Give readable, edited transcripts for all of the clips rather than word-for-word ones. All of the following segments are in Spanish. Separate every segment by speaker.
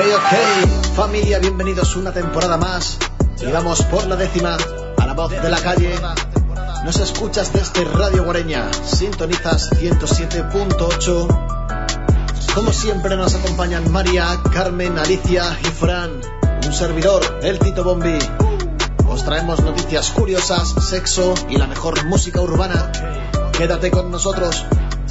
Speaker 1: Ok, familia, bienvenidos una temporada más. Y vamos por la 10ª a la voz de la calle. Nos escuchas desde Radio Guareña, sintonizas 107.8. Como siempre nos acompañan María, Carmen, Alicia y Fran. Un servidor, el Tito Bombi. Os traemos noticias curiosas, sexo y la mejor música urbana. Quédate con nosotros.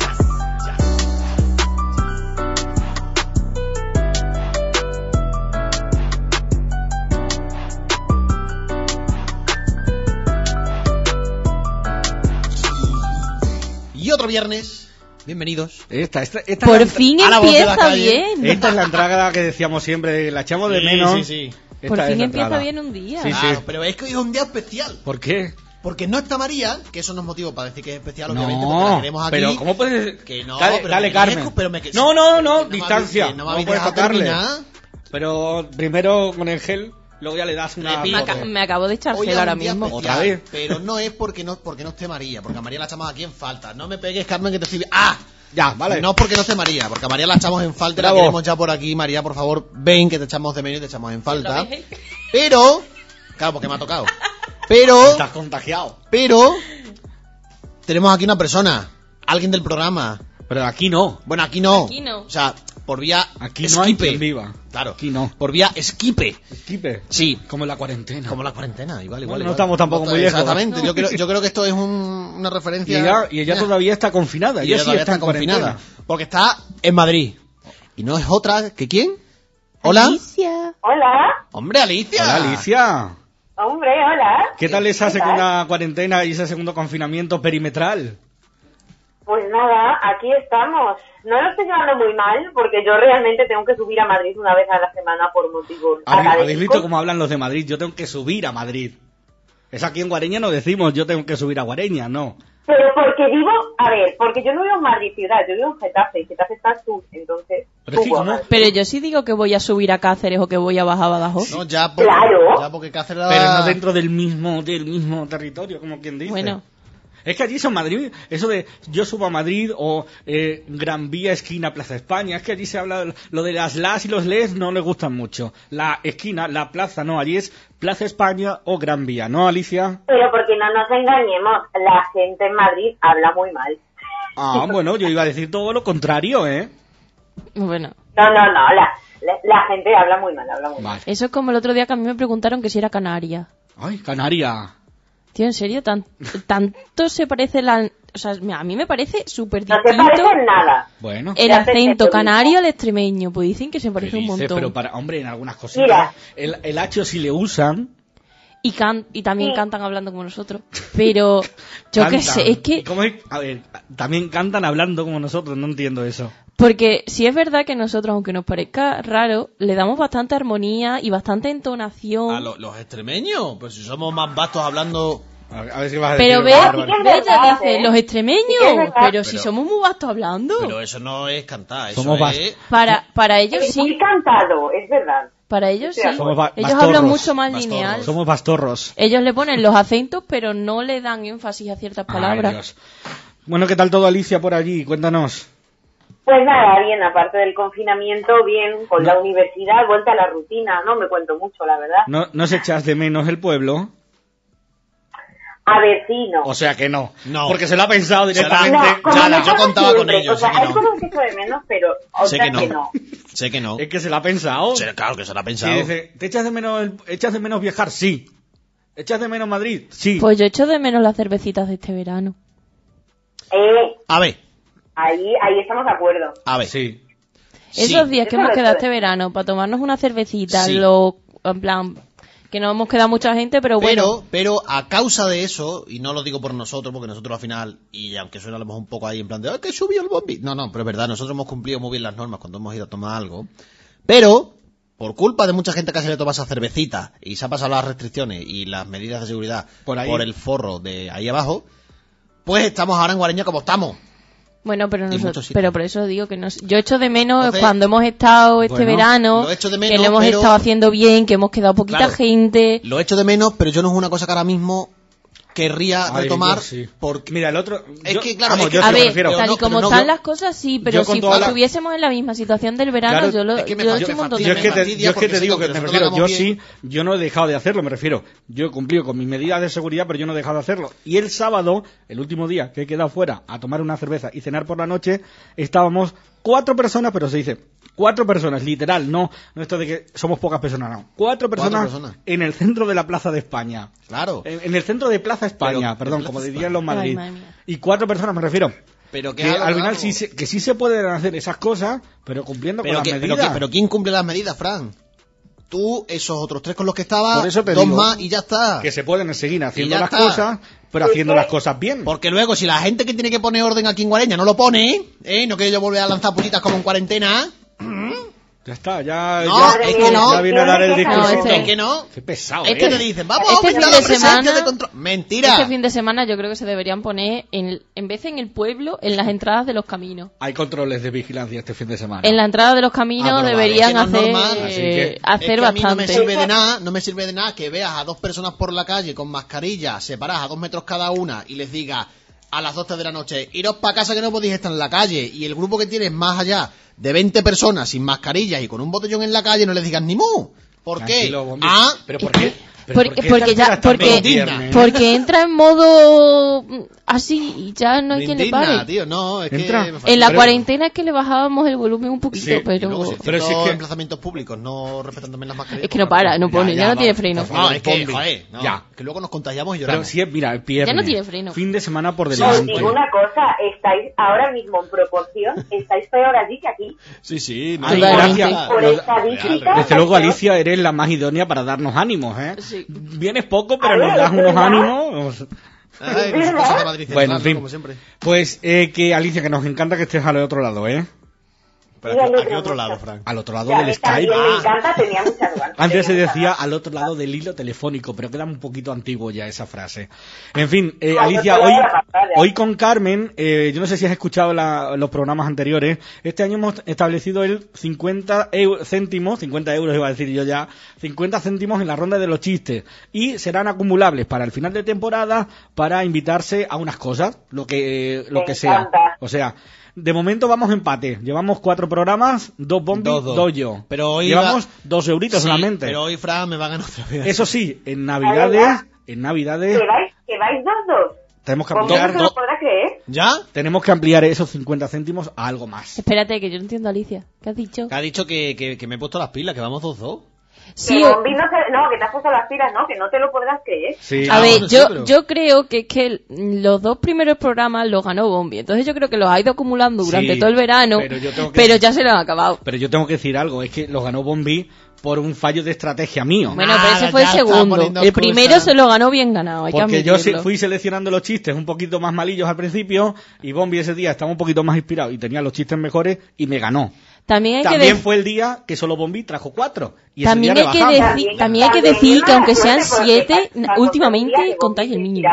Speaker 1: Y otro viernes, bienvenidos.
Speaker 2: Por fin empieza bien.
Speaker 3: Esta es la entrada que decíamos siempre, la echamos de menos.
Speaker 1: Sí.
Speaker 2: Por fin empieza bien un día.
Speaker 3: Sí,
Speaker 1: Claro, pero es que hoy es un día especial.
Speaker 3: ¿Por qué?
Speaker 1: Porque no está María, que eso no es motivo para decir que es especial,
Speaker 3: No,
Speaker 1: obviamente, porque la queremos aquí.
Speaker 3: pero ¿cómo puedes...?
Speaker 1: Que no,
Speaker 3: dale,
Speaker 1: pero
Speaker 3: dale
Speaker 1: me
Speaker 3: Carmen.
Speaker 1: dejo, pero me-
Speaker 3: No,
Speaker 1: que
Speaker 3: distancia.
Speaker 1: no
Speaker 3: No,
Speaker 1: me
Speaker 3: puedes
Speaker 1: dejas
Speaker 3: tocarle.
Speaker 1: terminar.
Speaker 3: Pero primero con el gel, luego ya le das una...
Speaker 2: Me acabo de echar
Speaker 1: Hoy
Speaker 2: gel
Speaker 1: es
Speaker 2: ahora
Speaker 1: un día
Speaker 2: mismo.
Speaker 1: especial,
Speaker 3: ¿Otra vez?
Speaker 1: pero no es porque no esté María, porque a María la echamos aquí en falta. No me pegues, Carmen, que te estoy... ¡Ah!
Speaker 3: Ya, vale.
Speaker 1: No porque no esté María, porque a María la echamos en falta y la
Speaker 3: Bravo.
Speaker 1: queremos ya por aquí. María, por favor, ven que te echamos de menos y te echamos en falta. Pero... Claro, porque me ha tocado. Pero...
Speaker 3: Estás contagiado.
Speaker 1: Pero... Tenemos aquí una persona, alguien del programa.
Speaker 3: Pero aquí no.
Speaker 1: Bueno, aquí no.
Speaker 2: Aquí no.
Speaker 1: O sea, por vía
Speaker 3: Aquí no hay
Speaker 1: esquipe.
Speaker 3: quien viva.
Speaker 1: Claro.
Speaker 3: Aquí no.
Speaker 1: Por vía esquipe.
Speaker 3: Esquipe.
Speaker 1: Sí.
Speaker 3: Como en la cuarentena.
Speaker 1: Como la cuarentena, igual.
Speaker 3: No estamos tampoco muy lejos.
Speaker 1: Exactamente.
Speaker 2: No.
Speaker 1: Yo creo que esto es una
Speaker 3: Y
Speaker 1: referencia.
Speaker 3: ella todavía está confinada.
Speaker 1: Y
Speaker 3: Ella
Speaker 1: ella
Speaker 3: sí
Speaker 1: todavía
Speaker 3: está en cuarentena.
Speaker 1: Porque está en Madrid. Y no es otra que ¿quién? Hola.
Speaker 2: Alicia.
Speaker 4: Hola,
Speaker 1: Hombre, Alicia.
Speaker 3: Hola, Alicia.
Speaker 4: hombre, hola.
Speaker 3: ¿Qué tal esa
Speaker 4: ¿Qué tal?
Speaker 3: segunda cuarentena y ese segundo confinamiento perimetral?
Speaker 4: Pues nada, aquí estamos. No lo estoy llevando muy mal porque yo realmente tengo que subir a Madrid una vez a la semana por motivos
Speaker 3: ¿Habéis
Speaker 4: académicos.
Speaker 3: visto cómo hablan los de Madrid? Yo tengo que subir a Madrid. Es aquí en Guareña no decimos yo tengo que subir a Guareña, no.
Speaker 4: Pero porque porque yo no vivo en Madrid ciudad, yo vivo en Getafe, y Getafe está al sur, entonces
Speaker 3: Pero es que
Speaker 4: subo a
Speaker 3: ¿cómo?
Speaker 4: Madrid.
Speaker 2: Pero yo sí digo que voy a subir a Cáceres o que voy a bajar a Badajoz.
Speaker 1: No, ya porque,
Speaker 4: Claro.
Speaker 1: ya porque Cáceres...
Speaker 3: Pero no dentro del mismo territorio, como quien dice.
Speaker 2: Bueno.
Speaker 3: Es que allí son Madrid, eso de yo subo a Madrid o Gran Vía, esquina, Plaza España, es que allí se habla, lo de las y los les no les gustan mucho. La esquina, la plaza, no, allí es Plaza España o Gran Vía, ¿no, Alicia?
Speaker 4: Pero porque no nos engañemos, la gente en Madrid habla muy mal.
Speaker 3: Ah, bueno, yo iba a decir todo lo contrario, ¿eh?
Speaker 2: Bueno.
Speaker 4: No, la gente habla muy mal,
Speaker 3: Vale.
Speaker 2: Eso es como el otro día que a mí me preguntaron que si era canaria.
Speaker 3: Ay, Canaria.
Speaker 2: Tío, en serio, tanto se parece la... O sea, a mí me parece súper
Speaker 4: No se
Speaker 2: distinto
Speaker 4: parecen nada.
Speaker 3: Bueno.
Speaker 2: el
Speaker 4: Ya pensé
Speaker 2: acento
Speaker 4: lo
Speaker 2: canario
Speaker 4: mismo.
Speaker 2: al extremeño. Pues dicen que se
Speaker 3: ¿Qué
Speaker 2: parece un
Speaker 3: dices?
Speaker 2: montón.
Speaker 3: Pero para, hombre, en algunas
Speaker 4: Mira.
Speaker 3: cositas. El H si le usan.
Speaker 2: Y también
Speaker 4: Sí.
Speaker 2: cantan hablando como nosotros. Pero yo qué
Speaker 3: cantan.
Speaker 2: sé, es que...
Speaker 3: ¿Cómo es? A ver, también cantan hablando como nosotros, no entiendo eso.
Speaker 2: Porque sí es verdad que nosotros, aunque nos parezca raro, le damos bastante armonía y bastante entonación.
Speaker 1: A los extremeños, pues si somos más vastos hablando...
Speaker 3: A ver si vas a
Speaker 2: Pero
Speaker 3: decir
Speaker 2: ve,
Speaker 3: una barbaridad.
Speaker 2: ve,
Speaker 4: es verdad,
Speaker 2: te dice,
Speaker 4: ¿eh?
Speaker 2: los
Speaker 4: Sí que
Speaker 2: extremeños,
Speaker 4: es verdad.
Speaker 2: pero si
Speaker 1: Pero-
Speaker 2: somos muy vastos hablando.
Speaker 1: Pero eso no es cantar, eso
Speaker 3: Somos
Speaker 1: es...
Speaker 2: Para ellos
Speaker 4: Es muy
Speaker 2: sí,
Speaker 4: cantado, es verdad.
Speaker 2: para ellos sí.
Speaker 3: Somos
Speaker 2: Ellos
Speaker 3: bastorros.
Speaker 2: hablan mucho más
Speaker 1: Bastorros.
Speaker 2: lineal.
Speaker 3: Somos bastorros.
Speaker 2: Ellos le ponen los acentos, pero no le dan énfasis a ciertas
Speaker 3: Ay,
Speaker 2: palabras.
Speaker 3: Dios. Bueno, ¿qué tal todo, Alicia, por allí? Cuéntanos.
Speaker 4: Pues nada, bien, aparte del confinamiento, bien, con la universidad, vuelta a la rutina, no me cuento mucho, la verdad.
Speaker 3: ¿No se echas de menos el pueblo?
Speaker 4: A ver, sí, no.
Speaker 3: O sea que no.
Speaker 1: No.
Speaker 3: Porque se lo ha pensado
Speaker 1: Se
Speaker 3: directamente.
Speaker 4: No, como
Speaker 1: ya,
Speaker 4: me
Speaker 1: yo
Speaker 4: pasa
Speaker 1: contaba con
Speaker 4: siempre,
Speaker 1: ellos,
Speaker 4: o sea,
Speaker 1: sé que
Speaker 4: hay
Speaker 1: no.
Speaker 4: cosas que echo de menos, pero
Speaker 1: Sé
Speaker 4: otras
Speaker 1: que no. Sé que no.
Speaker 3: Es que se lo ha pensado.
Speaker 1: Claro que se lo ha
Speaker 3: Sí,
Speaker 1: pensado.
Speaker 3: dice, ¿te echas de menos viajar? Sí. ¿Echas de menos Madrid? Sí.
Speaker 2: Pues yo echo de menos las cervecitas de este verano.
Speaker 1: A ver,
Speaker 4: Ahí estamos de acuerdo.
Speaker 1: a ver.
Speaker 3: Sí.
Speaker 2: Esos
Speaker 1: Sí.
Speaker 2: días que
Speaker 4: Eso
Speaker 2: hemos
Speaker 4: lo
Speaker 2: quedado
Speaker 4: sé.
Speaker 2: este verano para tomarnos una cervecita,
Speaker 1: Sí.
Speaker 2: en plan, que no hemos quedado mucha gente, pero bueno.
Speaker 1: Pero a causa de eso, y no lo digo por nosotros, porque nosotros al final, y aunque suena a lo mejor un poco ahí en plan de, ¡ay, que subió el bombi! No, pero es verdad, nosotros hemos cumplido muy bien las normas cuando hemos ido a tomar algo. Pero, por culpa de mucha gente que se le toma esa cervecita y se ha pasado las restricciones y las medidas de seguridad
Speaker 3: Por ahí.
Speaker 1: por el forro de ahí abajo, pues estamos ahora en Guareña como estamos.
Speaker 2: Bueno, pero
Speaker 1: Y muchos
Speaker 2: nosotros,
Speaker 1: sitios.
Speaker 2: pero por eso digo que yo echo de menos
Speaker 1: Entonces,
Speaker 2: cuando hemos estado este
Speaker 3: bueno,
Speaker 2: verano,
Speaker 1: lo echo de
Speaker 2: que
Speaker 1: menos,
Speaker 2: lo hemos
Speaker 1: pero-
Speaker 2: estado haciendo bien, que hemos quedado poquita
Speaker 1: Claro.
Speaker 2: gente.
Speaker 1: Lo echo de menos, pero yo no es una cosa que ahora mismo querría
Speaker 3: Ay,
Speaker 1: retomar
Speaker 3: yo sí.
Speaker 1: porque
Speaker 3: Mira, el otro...
Speaker 1: Es que, claro,
Speaker 3: vamos,
Speaker 1: es que-
Speaker 3: yo
Speaker 2: A
Speaker 3: sí me
Speaker 2: ver,
Speaker 3: refiero.
Speaker 2: tal y
Speaker 1: no,
Speaker 2: como
Speaker 1: pero no,
Speaker 2: están
Speaker 1: yo-
Speaker 2: las cosas, sí, pero
Speaker 3: yo
Speaker 2: si
Speaker 3: con toda la-
Speaker 2: estuviésemos en la misma situación del verano,
Speaker 3: Claro,
Speaker 2: yo lo
Speaker 1: es que me
Speaker 2: yo
Speaker 1: fastidia,
Speaker 2: estoy un montón
Speaker 3: Yo
Speaker 2: de
Speaker 3: es que te,
Speaker 1: fastidia
Speaker 3: yo es que
Speaker 1: porque
Speaker 3: te
Speaker 1: sé
Speaker 3: digo
Speaker 1: que
Speaker 3: que me
Speaker 1: nosotros
Speaker 3: refiero,
Speaker 1: lo
Speaker 3: yo
Speaker 1: hagamos
Speaker 3: sí, yo no he dejado de hacerlo, me refiero. Yo he cumplido con mis medidas de seguridad, pero yo no he dejado de hacerlo. Y el sábado, el último día que he quedado fuera a tomar una cerveza y cenar por la noche, estábamos 4 personas, pero se dice 4 personas, literal, no esto de que somos pocas personas, no. 4 personas
Speaker 1: personas.
Speaker 3: en el centro de la Plaza de España.
Speaker 1: Claro.
Speaker 3: En el centro de Plaza España,
Speaker 1: Pero,
Speaker 3: perdón,
Speaker 1: en
Speaker 3: como
Speaker 1: Plaza
Speaker 3: dirían los
Speaker 2: Ay,
Speaker 3: Madrid.
Speaker 2: madre mía.
Speaker 3: Y 4 personas me refiero.
Speaker 1: Pero que
Speaker 3: Que
Speaker 1: algo
Speaker 3: al final
Speaker 1: raro.
Speaker 3: que sí se pueden hacer esas cosas, pero cumpliendo con
Speaker 1: pero,
Speaker 3: las
Speaker 1: que- pero,
Speaker 3: medidas.
Speaker 1: que- pero ¿quién cumple las medidas, Fran? Tú, esos otros 3 con los que estabas,
Speaker 3: Por eso te
Speaker 1: 2
Speaker 3: digo
Speaker 1: más y ya está.
Speaker 3: Que se pueden seguir haciendo
Speaker 1: ya
Speaker 3: las
Speaker 1: está.
Speaker 3: cosas, pero haciendo las cosas bien.
Speaker 1: Porque luego, si la gente que tiene que poner orden aquí en Guareña no lo pone, no quiero yo volver a lanzar putitas como en cuarentena.
Speaker 3: Ya está, ya,
Speaker 1: No,
Speaker 3: ya,
Speaker 1: es que no.
Speaker 3: ya viene a dar el
Speaker 2: No,
Speaker 3: discursito.
Speaker 2: este-
Speaker 1: Es que no.
Speaker 3: Qué pesado,
Speaker 1: Es que
Speaker 2: Este-
Speaker 1: te dicen, vamos a
Speaker 2: este
Speaker 1: aumentar
Speaker 2: fin
Speaker 1: la
Speaker 2: de
Speaker 1: presencia
Speaker 2: semana-
Speaker 1: de control. Mentira.
Speaker 2: Este fin de semana yo creo que se deberían poner, en vez de en el pueblo, en las entradas de los caminos.
Speaker 3: Hay controles de vigilancia este fin de semana.
Speaker 2: En la entrada de los caminos
Speaker 1: Ah, pero
Speaker 2: deberían
Speaker 1: vale, si no es
Speaker 2: hacer,
Speaker 1: normal,
Speaker 3: así que-
Speaker 2: hacer
Speaker 1: Es que a mí no me
Speaker 2: bastante.
Speaker 1: sirve de nada, no me sirve de nada que veas a 2 personas por la calle con mascarilla, separadas a 2 metros cada una, y les digas a las 12 de la noche, iros para casa que no podéis estar en la calle, y el grupo que tienes más allá de 20 personas sin mascarillas y con un botellón en la calle no les digas ni mu. ¿Por qué?
Speaker 3: Tranquilo, Bombi.
Speaker 1: Ah,
Speaker 3: ¿Pero por qué? ¿Pero
Speaker 2: Porque,
Speaker 3: por qué
Speaker 2: porque
Speaker 3: te
Speaker 2: ya,
Speaker 3: alteras tanto
Speaker 2: porque,
Speaker 3: los viernes?
Speaker 2: porque entra en modo así y ya no hay
Speaker 1: me
Speaker 2: quien le
Speaker 1: indigna,
Speaker 2: pare.
Speaker 1: tío, no, es
Speaker 3: Entra.
Speaker 1: que me fastidia.
Speaker 2: En la
Speaker 3: Pero-
Speaker 2: cuarentena es que le bajábamos el volumen un poquito,
Speaker 3: Sí, y
Speaker 2: pero...
Speaker 1: Y luego, si
Speaker 3: Pero
Speaker 1: pero
Speaker 3: si es que-
Speaker 1: emplazamientos públicos no respetan también las mascarillas.
Speaker 2: Es que no para, no pone, ya no tiene freno.
Speaker 3: por favor.
Speaker 1: No, es que,
Speaker 3: Bombi.
Speaker 1: joder, no,
Speaker 3: Ya.
Speaker 1: que luego nos contagiamos y
Speaker 3: Pero
Speaker 1: lloramos.
Speaker 3: si es, mira, el viernes.
Speaker 2: Ya no tiene freno.
Speaker 3: Fin de semana por
Speaker 4: Os
Speaker 3: delante.
Speaker 4: digo una cosa, estáis ahora mismo en proporción, estáis peor allí que aquí.
Speaker 1: Sí, sí,
Speaker 3: Ay,
Speaker 2: Totalmente.
Speaker 3: gracias.
Speaker 4: Por
Speaker 3: Lo-
Speaker 4: estadística,
Speaker 3: Desde luego,
Speaker 4: estáis
Speaker 3: Alicia, eres la más idónea para darnos ánimos, ¿eh?
Speaker 2: Sí.
Speaker 3: Vienes poco, pero
Speaker 4: A
Speaker 3: nos
Speaker 4: ver,
Speaker 3: das
Speaker 4: es
Speaker 3: unos
Speaker 4: verdad.
Speaker 3: ánimos.
Speaker 1: Ay,
Speaker 4: ¿verdad?
Speaker 1: cosas de Madrid Central,
Speaker 3: Bueno, en
Speaker 1: ¿no?
Speaker 3: fin.
Speaker 1: Como siempre.
Speaker 3: Pues que Alicia, que nos encanta que estés al otro lado, ¿eh?
Speaker 1: Pero
Speaker 4: Me
Speaker 1: ¿a qué
Speaker 4: alegro
Speaker 1: otro lado,
Speaker 4: mucho.
Speaker 1: Frank?
Speaker 3: Al otro lado
Speaker 4: Ya,
Speaker 3: del
Speaker 4: a mí también
Speaker 3: Skype.
Speaker 4: me encanta, tenía muchas ganas.
Speaker 3: Antes se
Speaker 4: Tenía muchas
Speaker 3: decía
Speaker 4: ganas.
Speaker 3: al otro lado del hilo telefónico, pero queda un poquito antiguo ya esa frase. En fin,
Speaker 4: No,
Speaker 3: Alicia,
Speaker 4: al otro
Speaker 3: hoy,
Speaker 4: lado de la pantalla.
Speaker 3: hoy con Carmen, yo no sé si has escuchado los programas anteriores, este año hemos establecido el 50 céntimos, 50 euros iba a decir yo ya, 50 céntimos en la ronda de los chistes, y serán acumulables para el final de temporada para invitarse a unas cosas, lo que
Speaker 4: Me
Speaker 3: sea.
Speaker 4: encanta.
Speaker 3: O sea, de momento vamos empate. Llevamos 4 programas, 2 Bombi,
Speaker 1: 2-2.
Speaker 3: 2 yo.
Speaker 1: Pero hoy
Speaker 3: Llevamos
Speaker 1: va-
Speaker 3: 2 euritos
Speaker 1: Sí,
Speaker 3: solamente.
Speaker 1: pero hoy Fran me va a ganar otra vez.
Speaker 3: Eso sí, en
Speaker 4: ¿verdad?
Speaker 3: Navidades
Speaker 4: Que vais 2-2.
Speaker 3: tenemos que
Speaker 4: ¿Cómo
Speaker 3: ampliar,
Speaker 4: no se lo podrá creer?
Speaker 1: ¿Ya?
Speaker 3: tenemos que ampliar esos 50 céntimos a algo más.
Speaker 2: Espérate, que yo no entiendo, Alicia. ¿Qué has dicho?
Speaker 1: Que ha dicho que me he puesto las pilas, que vamos 2-2.
Speaker 2: Sí,
Speaker 4: Que Bombi no, que te has puesto las pilas, no, que no te lo podrás creer.
Speaker 3: Sí,
Speaker 2: a ver,
Speaker 1: bueno, sí, pero-
Speaker 2: yo creo que los 2 primeros programas los ganó Bombi. Entonces yo creo que los ha ido acumulando durante
Speaker 3: Sí,
Speaker 2: todo el verano,
Speaker 3: pero yo tengo que-
Speaker 2: pero ya se los han acabado.
Speaker 3: pero yo tengo que decir algo, es que los ganó Bombi por un fallo de estrategia mío.
Speaker 2: Bueno,
Speaker 1: Nada,
Speaker 2: pero ese fue el
Speaker 1: ya está
Speaker 2: segundo.
Speaker 1: poniendo
Speaker 2: El
Speaker 1: excusa.
Speaker 2: primero se lo ganó bien ganado, hay
Speaker 3: Porque
Speaker 2: que
Speaker 3: yo
Speaker 2: admitirlo.
Speaker 3: fui seleccionando los chistes un poquito más malillos al principio y Bombi ese día estaba un poquito más inspirado y tenía los chistes mejores y me ganó.
Speaker 2: También hay que
Speaker 3: También
Speaker 2: decir...
Speaker 3: fue el día que solo Bombi trajo 4. Y ese
Speaker 2: También
Speaker 3: día
Speaker 2: hay que
Speaker 3: rebajamos.
Speaker 2: decir, también hay que decir que aunque sean 7, últimamente contáis el mínimo.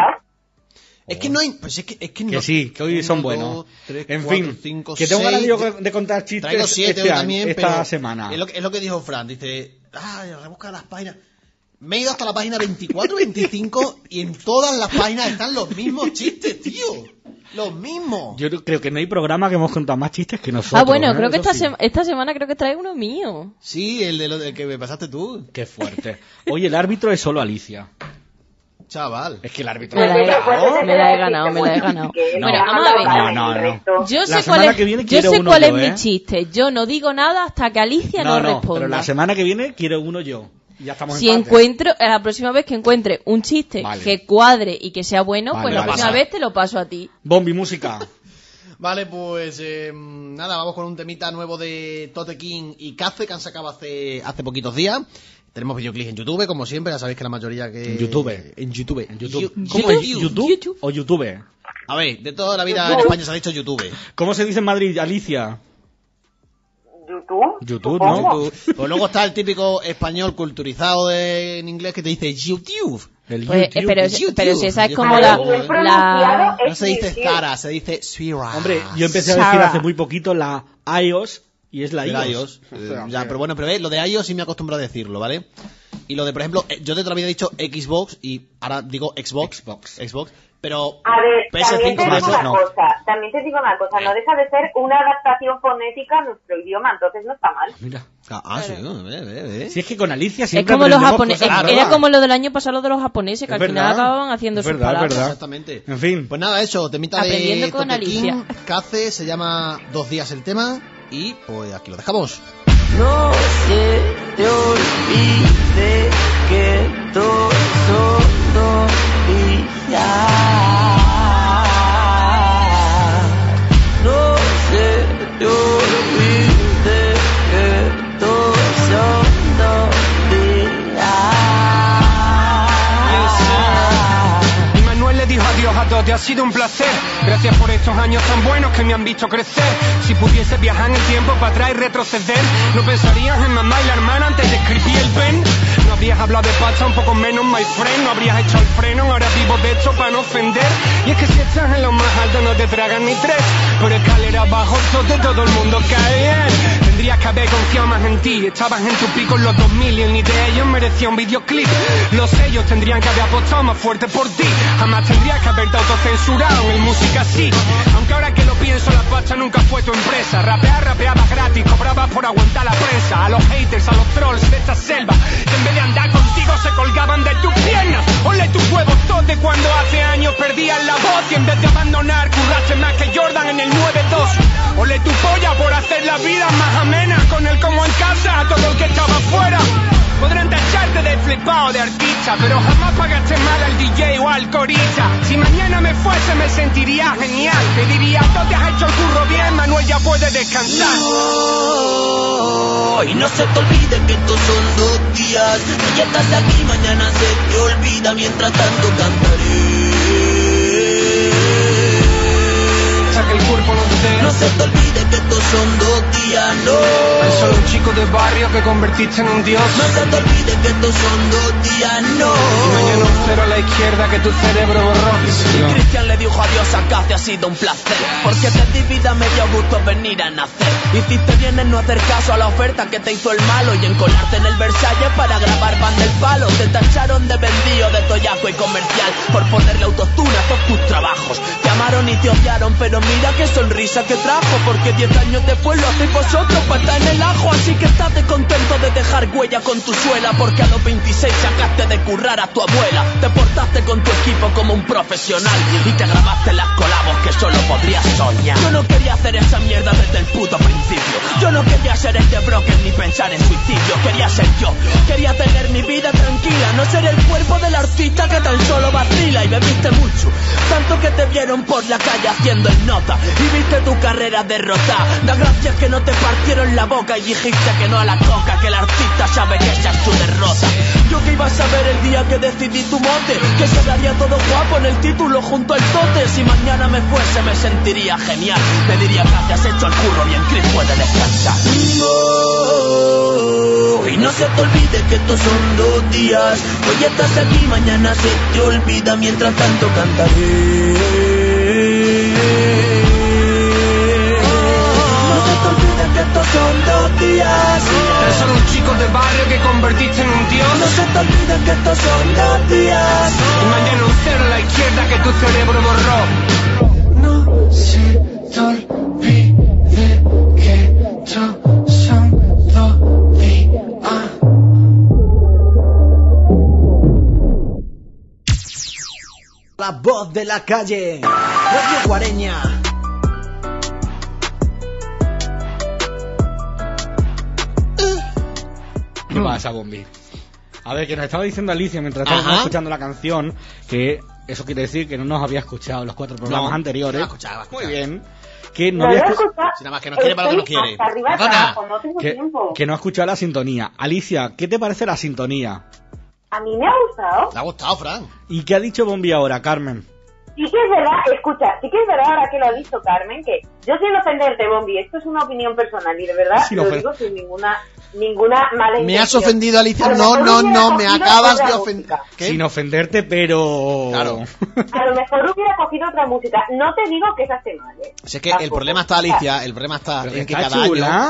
Speaker 1: Es que no hay... Pues es que
Speaker 3: Que
Speaker 1: no...
Speaker 3: sí, que hoy son buenos. En fin, que tengo ganas yo de contar chistes
Speaker 1: Traigo 7
Speaker 3: este
Speaker 1: hoy
Speaker 3: año,
Speaker 1: también,
Speaker 3: esta
Speaker 1: pero
Speaker 3: semana.
Speaker 1: Es lo que dijo Fran, dice, rebusca las páginas. Me he ido hasta la página 24, 25 y en todas las páginas están los mismos chistes, tío. Los mismos.
Speaker 3: Yo creo que no hay programa que hemos contado más chistes que nosotros.
Speaker 2: Ah, bueno,
Speaker 3: ¿eh?
Speaker 2: creo que
Speaker 3: Eso
Speaker 2: esta semana creo que trae uno mío.
Speaker 1: Sí, el del que me pasaste tú,
Speaker 3: Qué fuerte. Oye, el árbitro es solo Alicia.
Speaker 1: chaval.
Speaker 3: Es que el árbitro...
Speaker 2: Me la he
Speaker 3: Claro.
Speaker 2: ganado, me la he ganado, me la he ganado.
Speaker 3: No,
Speaker 2: Bueno, vamos a ver.
Speaker 3: no.
Speaker 2: Yo
Speaker 3: La
Speaker 2: sé cuál
Speaker 3: semana
Speaker 2: es,
Speaker 3: que viene
Speaker 2: yo
Speaker 3: quiero
Speaker 2: sé
Speaker 3: uno
Speaker 2: cuál
Speaker 3: yo,
Speaker 2: es mi
Speaker 3: ¿eh?
Speaker 2: chiste. Yo no digo nada hasta que Alicia no, responda.
Speaker 3: pero la semana que viene quiero uno yo. Ya estamos
Speaker 2: Si
Speaker 3: en empate.
Speaker 2: encuentro, la próxima vez que encuentre un chiste
Speaker 3: Vale.
Speaker 2: que cuadre y que sea bueno,
Speaker 3: Vale,
Speaker 2: pues la
Speaker 3: vale.
Speaker 2: próxima vez te lo paso a ti.
Speaker 3: Bombi, música.
Speaker 1: Vale, pues nada, vamos con un temita nuevo de Tote King y Cafe que han sacado hace poquitos días. Tenemos videoclips en YouTube, como siempre, ya sabéis que la mayoría que...
Speaker 3: En YouTube.
Speaker 1: En YouTube.
Speaker 3: En YouTube.
Speaker 1: You-
Speaker 3: ¿Cómo es?
Speaker 1: YouTube.
Speaker 3: ¿YouTube o YouTube?
Speaker 1: A ver, de toda la vida en España se ha dicho YouTube.
Speaker 3: ¿Cómo se dice en Madrid, Alicia?
Speaker 4: ¿YouTube?
Speaker 3: YouTube,
Speaker 4: Supongo.
Speaker 3: ¿no?
Speaker 1: YouTube. Pues luego está el típico español culturizado en inglés que te dice YouTube.
Speaker 3: El
Speaker 2: Pues,
Speaker 3: YouTube.
Speaker 2: pero si esa es
Speaker 1: Yo
Speaker 2: como
Speaker 1: creo
Speaker 2: la,
Speaker 1: que-
Speaker 4: Y el pronunciado
Speaker 2: la...
Speaker 4: es
Speaker 1: No se dice
Speaker 4: YouTube.
Speaker 1: Zara, se dice Swira.
Speaker 3: Hombre, yo empecé a decir
Speaker 2: Sarah.
Speaker 3: hace muy poquito la iOS y es la
Speaker 1: El
Speaker 3: iOS.
Speaker 1: iOS.
Speaker 3: O sea,
Speaker 1: Ya, pero bueno, pero ve, lo de iOS sí me acostumbro a decirlo, ¿vale? Y lo de, por ejemplo, yo te lo había dicho Xbox y ahora digo Xbox, pero
Speaker 4: A ver,
Speaker 1: PS5
Speaker 4: también te digo una cosa, no deja de ser una adaptación fonética a nuestro idioma, entonces no está mal.
Speaker 3: Mira.
Speaker 1: sí, ve.
Speaker 3: Si es que con Alicia
Speaker 2: Es
Speaker 3: siempre
Speaker 2: como los
Speaker 3: aprendemos
Speaker 2: japoneses.
Speaker 3: cosas
Speaker 2: Era
Speaker 3: nuevas.
Speaker 2: como lo del año pasado de los japoneses, que
Speaker 3: Es
Speaker 2: al final
Speaker 3: verdad.
Speaker 2: acababan haciendo
Speaker 3: Es
Speaker 2: sus
Speaker 3: verdad,
Speaker 2: palabras.
Speaker 3: es verdad.
Speaker 1: Exactamente.
Speaker 3: En fin.
Speaker 1: Pues nada, eso, temita
Speaker 2: Aprendiendo
Speaker 1: de
Speaker 2: con
Speaker 1: Toquequín,
Speaker 2: Alicia.
Speaker 1: Cace, se llama 2 días el tema y pues aquí lo dejamos.
Speaker 5: No se te olvide que todos son días. No se te olvide que todos son días.
Speaker 6: Y Manuel le dijo adiós a todos, te ha sido un placer. Gracias por estos años tan buenos que me han visto crecer. Si pudiese viajar en el tiempo para atrás y retroceder, no pensarías en mamá y la hermana antes de escribir el pen. No habrías hablado de pasta, un poco menos, my friend. No habrías hecho el freno, ahora vivo de esto para no ofender. Y es que si estás en lo más alto no te tragan ni tres. Por escalera abajo todo el mundo cae bien. Tendrías que haber confiado más en ti. Estabas en tu pico en los 2000 y ni de ellos merecía un videoclip. Los sellos tendrían que haber apostado más fuerte por ti. Jamás tendrías que haberte autocensurado en el música así. Aunque ahora que lo pienso, la pasta nunca fue tu empresa. Rapeabas gratis, cobrabas por aguantar la prensa. A los haters, a los trolls de esta selva, que en vez de andar contigo se colgaban de tus piernas. Ole tus huevos tote cuando hace años perdías la voz. Y en vez de abandonar, curraste más que Jordan en el 9-2. Ole tu polla por hacer la vida más amena. Con el como en casa a todo el que estaba afuera. Podrán tacharte de flipado de artista, pero jamás pagaste mal al DJ o al corista. Si mañana me fuese me sentiría genial. Te diría, tú te has hecho el curro bien, Manuel ya puede descansar.
Speaker 5: Y no se te olvide que estos son 2 días. Hoy estás aquí, mañana se te olvida. Mientras tanto cantaré.
Speaker 6: Que el cuerpo no te...
Speaker 5: No se te olvide que estos son 2 días, no.
Speaker 6: Tan solo un chico de barrio que convertiste en un dios.
Speaker 5: No se te olvide que estos son 2 días, no.
Speaker 6: Y mañana un cero a la izquierda que tu cerebro borró.
Speaker 5: Y Cristian le dijo adiós a Cate, ha sido un placer. Porque te di vida, me dio gusto venir a nacer. Hiciste bien en no hacer caso a la oferta que te hizo el malo y en colarte en el Versalles para grabar Van del Palo. Te tacharon de vendido, de tollaco y comercial por ponerle autotune a todos tus trabajos. Te amaron y te odiaron, pero mira qué sonrisa que trajo. Porque 10 años después lo hacéis vosotros para estar en el ajo. Así que estate contento de dejar huella con tu suela. Porque a los 26 sacaste de currar a tu abuela. Te portaste con tu equipo como un profesional y te grabaste las colabos que solo podrías soñar. Yo no quería hacer esa mierda desde el puto principio. Yo no quería ser este broker ni pensar en suicidio. Quería ser yo, quería tener mi vida tranquila. No ser el cuerpo del artista que tan solo vacila. Y bebiste mucho, tanto que te vieron por la calle haciendo el nota y viste tu carrera derrotada. Da gracias que no te partieron la boca y dijiste que no a la coca, que el artista sabe que esa es su derrota. Yo que iba a saber el día que decidí tu mote, que se daría todo guapo en el título junto al tote. Si mañana me fuese me sentiría genial. Te diría que has hecho el curro y en Chris puede descansar. Y no se te olvide que estos son 2 días. Hoy estás aquí, mañana se te olvida. Mientras tanto cantaré. Que estos son 2 días.
Speaker 6: Eres solo un chico de barrio que convertiste en un dios.
Speaker 5: No se te olvide que estos son 2 días.
Speaker 6: Y mañana un cero a la izquierda que tu cerebro borró.
Speaker 5: No se te olvide que estos son 2 días.
Speaker 1: La voz de la calle, Radio Guareña.
Speaker 3: ¿Qué pasa, Bombi? A ver, que nos estaba diciendo Alicia mientras estábamos escuchando la canción que eso quiere decir que no nos había escuchado en los 4 programas anteriores.
Speaker 1: No, escuchaba.
Speaker 3: Muy bien. Que no había escuchado.
Speaker 1: Si nada más que nos quiere para lo que nos quiere.
Speaker 4: Hasta arriba y abajo, no tengo tiempo.
Speaker 3: Que no ha escuchado la sintonía. Alicia, ¿qué te parece la sintonía?
Speaker 4: A mí me ha gustado.
Speaker 1: ¿Te ha gustado, Fran?
Speaker 3: ¿Y qué ha dicho Bombi ahora, Carmen?
Speaker 4: Sí que es verdad, escucha, sí que es verdad ahora que lo ha dicho Carmen, que yo sin ofenderte, Bombi, esto es una opinión personal y de verdad lo digo sin ninguna mala intención.
Speaker 1: ¿Me has ofendido, Alicia? No, me acabas de ofender.
Speaker 3: Sin ofenderte, pero...
Speaker 1: Claro.
Speaker 4: A lo mejor hubiera cogido otra música. No te digo que esa esté mal,
Speaker 1: Si es que el problema está, Alicia, el problema está
Speaker 3: pero
Speaker 1: en que
Speaker 3: está
Speaker 1: cada
Speaker 3: chula.
Speaker 1: año...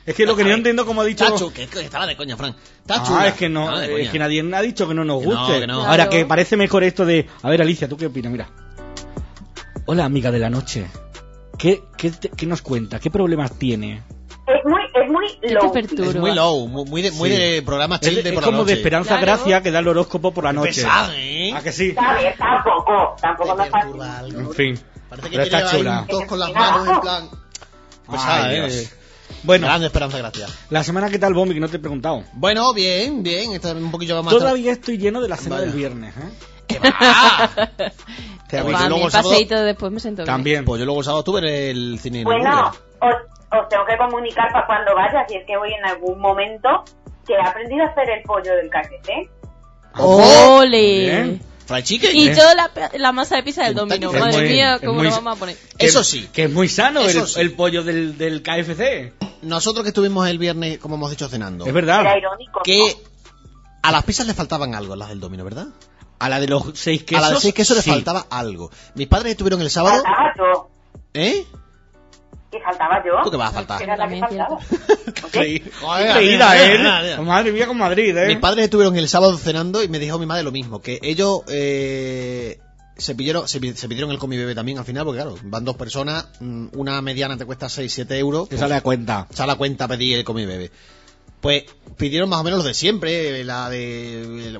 Speaker 3: Es que lo que no entiendo, como ha dicho...
Speaker 1: Tachu, que estaba de coña, Fran. Tachu.
Speaker 3: Es que no, es que nadie ha dicho que no nos guste.
Speaker 1: Que no.
Speaker 3: Ahora,
Speaker 2: Claro.
Speaker 3: que parece mejor esto de... A ver, Alicia, ¿tú qué opinas? Mira. Hola, amiga de la noche. ¿Qué nos cuenta? ¿Qué problemas tiene?
Speaker 4: Es muy
Speaker 2: Qué
Speaker 4: low.
Speaker 2: apertura.
Speaker 1: Es muy low, muy de programa chill de
Speaker 3: Es
Speaker 1: por la
Speaker 3: como
Speaker 1: noche.
Speaker 3: de Esperanza
Speaker 2: Claro.
Speaker 3: Gracia que da el horóscopo por la
Speaker 1: Qué
Speaker 3: noche.
Speaker 1: pesado, ¿eh?
Speaker 3: ¿A que sí?
Speaker 4: ¿Sabes? Tampoco me
Speaker 1: perturba
Speaker 4: fascina.
Speaker 1: algo.
Speaker 3: En fin.
Speaker 1: Parece que
Speaker 3: Pero
Speaker 1: tiene
Speaker 3: está
Speaker 1: ahí
Speaker 3: chula.
Speaker 1: un tos con las manos en plan... Pesada,
Speaker 3: Ay,
Speaker 1: ¿eh?
Speaker 3: Dios. Bueno,
Speaker 1: Grande Esperanza, gracias.
Speaker 3: la semana, ¿qué tal, Bombi? Que no te he preguntado.
Speaker 1: Bueno, bien. Está un poquillo más...
Speaker 3: Todavía estoy lleno de la cena
Speaker 1: Vaya.
Speaker 3: del viernes, ¿eh?
Speaker 1: ¡Qué va!
Speaker 3: Te
Speaker 1: Pues
Speaker 3: aviso.
Speaker 1: luego
Speaker 2: Va, mi
Speaker 1: el sábado-
Speaker 2: paseíto después me siento bien.
Speaker 3: También.
Speaker 1: Pues yo luego el sábado estuve en el cine.
Speaker 4: Bueno, os tengo que comunicar para cuando vaya, si es que voy en algún momento, que he aprendido a hacer el pollo del KFC.
Speaker 2: ¡Ole!
Speaker 3: Bien.
Speaker 1: Fried chicken.
Speaker 2: Y yo la masa de pizza del Domino.
Speaker 3: Es
Speaker 2: Madre
Speaker 3: muy-
Speaker 2: mía,
Speaker 3: es
Speaker 2: ¿cómo
Speaker 3: muy-
Speaker 2: lo vamos a poner?
Speaker 1: Eso sí.
Speaker 3: Que es muy sano
Speaker 1: Eso sí.
Speaker 3: el pollo del KFC.
Speaker 1: Nosotros que estuvimos el viernes, como hemos dicho, cenando.
Speaker 3: Es verdad.
Speaker 4: Era irónico.
Speaker 1: Que
Speaker 4: ¿no?
Speaker 1: a las pizzas le faltaban algo, las del Domino, ¿verdad?
Speaker 3: A la de los 6 quesos.
Speaker 1: A la de 6 quesos
Speaker 3: sí.
Speaker 1: le faltaba algo. Mis padres estuvieron el sábado...
Speaker 4: Faltaba yo.
Speaker 1: ¿Eh?
Speaker 4: Que faltaba yo.
Speaker 1: ¿Tú qué vas a faltar?
Speaker 4: Era la que
Speaker 2: También
Speaker 4: faltaba.
Speaker 3: Qué
Speaker 1: Joder,
Speaker 3: creída,
Speaker 1: mira.
Speaker 3: ¿eh? Madre mía, con Madrid, ¿eh?
Speaker 1: Mis padres estuvieron el sábado cenando y me dijo mi madre lo mismo, que ellos se pidieron el Comi Bebé también al final, porque claro, van dos personas, una mediana te cuesta 6-7 euros.
Speaker 3: Te sale a cuenta.
Speaker 1: Sale a cuenta pedir el Comi Bebé. Pues pidieron más o menos lo de siempre, la de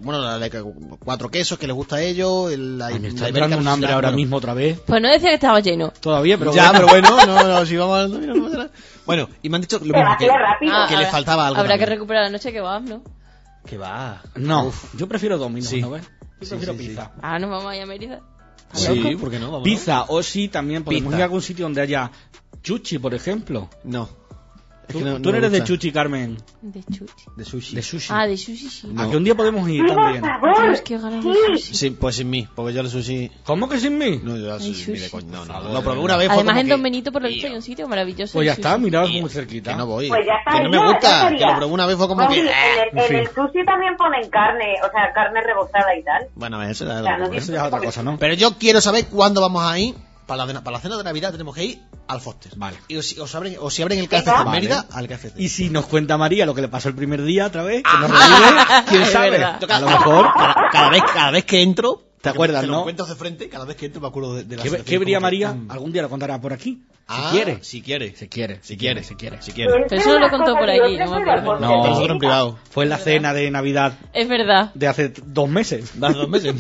Speaker 1: 4 quesos que les gusta a ellos, la
Speaker 3: Ay, me está
Speaker 1: ibérica,
Speaker 3: entrando un
Speaker 1: no sé
Speaker 3: hambre
Speaker 1: si
Speaker 3: ahora
Speaker 1: bueno,
Speaker 3: mismo otra vez.
Speaker 2: Pues no decía que estaba lleno.
Speaker 3: Todavía, pero
Speaker 1: Ya,
Speaker 3: bueno.
Speaker 1: pero bueno, no, si vamos a no pasa nada. Bueno, y me han dicho lo
Speaker 4: Se
Speaker 1: mismo,
Speaker 4: vacía rápido.
Speaker 2: Ah,
Speaker 1: que le faltaba algo.
Speaker 2: Habrá que
Speaker 1: también.
Speaker 2: recuperar la noche que va, ¿no?
Speaker 1: Que va.
Speaker 3: No, yo prefiero Domino's,
Speaker 1: Sí.
Speaker 3: ¿no ves? Yo
Speaker 1: Sí,
Speaker 3: prefiero
Speaker 1: sí,
Speaker 3: pizza.
Speaker 2: Ah, nos vamos a ir a Mérida.
Speaker 1: Sí, ¿por qué no? Vámonos.
Speaker 3: Pizza, o sí, también podemos
Speaker 1: Pizza.
Speaker 3: ir a algún sitio donde haya chuchi, por ejemplo.
Speaker 1: No. Es
Speaker 3: Tú,
Speaker 1: que no
Speaker 3: tú no
Speaker 1: me
Speaker 3: eres de
Speaker 1: gusta.
Speaker 3: chuchi, Carmen.
Speaker 2: De chuchi.
Speaker 1: De sushi.
Speaker 3: De sushi.
Speaker 2: Ah, de sushi, sí.
Speaker 3: ¿A que un día podemos ir
Speaker 4: Sí, por
Speaker 3: también?
Speaker 4: favor.
Speaker 2: Dios, qué ganas de
Speaker 4: Sí.
Speaker 2: sushi.
Speaker 1: Sí, pues sin mí, porque yo el sushi...
Speaker 3: ¿Cómo que sin mí?
Speaker 1: No, yo el
Speaker 2: Ay,
Speaker 1: sushi, ni de
Speaker 2: sushi.
Speaker 1: coño. No,
Speaker 3: favor,
Speaker 1: lo probé una vez. fue
Speaker 2: Además,
Speaker 1: como
Speaker 2: en
Speaker 1: que-
Speaker 2: Don Benito, por lo visto,
Speaker 1: Tío,
Speaker 2: hay un sitio maravilloso.
Speaker 3: Pues ya
Speaker 2: de
Speaker 3: está,
Speaker 2: sushi.
Speaker 3: mira,
Speaker 1: tío,
Speaker 3: muy cerquita.
Speaker 1: Que no voy.
Speaker 4: Pues ya
Speaker 1: que no me
Speaker 4: estaría,
Speaker 1: gusta.
Speaker 4: ya estaría.
Speaker 1: Que lo probé una vez fue como
Speaker 4: Oye,
Speaker 1: que...
Speaker 4: en
Speaker 3: en fin.
Speaker 4: el sushi también ponen carne, o sea, carne rebozada y tal.
Speaker 1: Bueno, eso era
Speaker 4: O sea,
Speaker 1: lo
Speaker 4: no
Speaker 1: que-
Speaker 3: Eso ya es otra cosa, ¿no?
Speaker 1: Pero yo quiero saber cuándo vamos a ir. Para la cena de Navidad tenemos que ir al Foster.
Speaker 3: Vale.
Speaker 1: Y o si abren el KFC
Speaker 4: Venga.
Speaker 1: en Mérida,
Speaker 3: Vale.
Speaker 1: al KFC.
Speaker 3: Y si nos cuenta María lo que le pasó el primer día otra vez, que nos
Speaker 1: Ajá.
Speaker 3: revive, quién
Speaker 2: Es
Speaker 3: sabe.
Speaker 2: verdad.
Speaker 1: Yo
Speaker 3: A lo mejor.
Speaker 1: cada vez que entro...
Speaker 3: ¿Te acuerdas,
Speaker 1: te
Speaker 3: no?
Speaker 1: lo encuentro de frente, cada vez que entro me acuerdo de la
Speaker 3: ¿Qué
Speaker 1: situación,
Speaker 3: vería
Speaker 1: como que,
Speaker 3: María? Algún día lo contará por aquí.
Speaker 1: Ah,
Speaker 3: Si quiere.
Speaker 1: Si quiere.
Speaker 3: Si quiere.
Speaker 1: Si quiere.
Speaker 3: Si quiere.
Speaker 1: Si quiere.
Speaker 2: Pero eso no lo contó por aquí, no me acuerdo.
Speaker 3: No.
Speaker 1: Pero nosotros en privado.
Speaker 3: Fue en la cena de Navidad
Speaker 2: Es verdad.
Speaker 3: de hace 2 meses.
Speaker 1: ¿De hace 2 meses?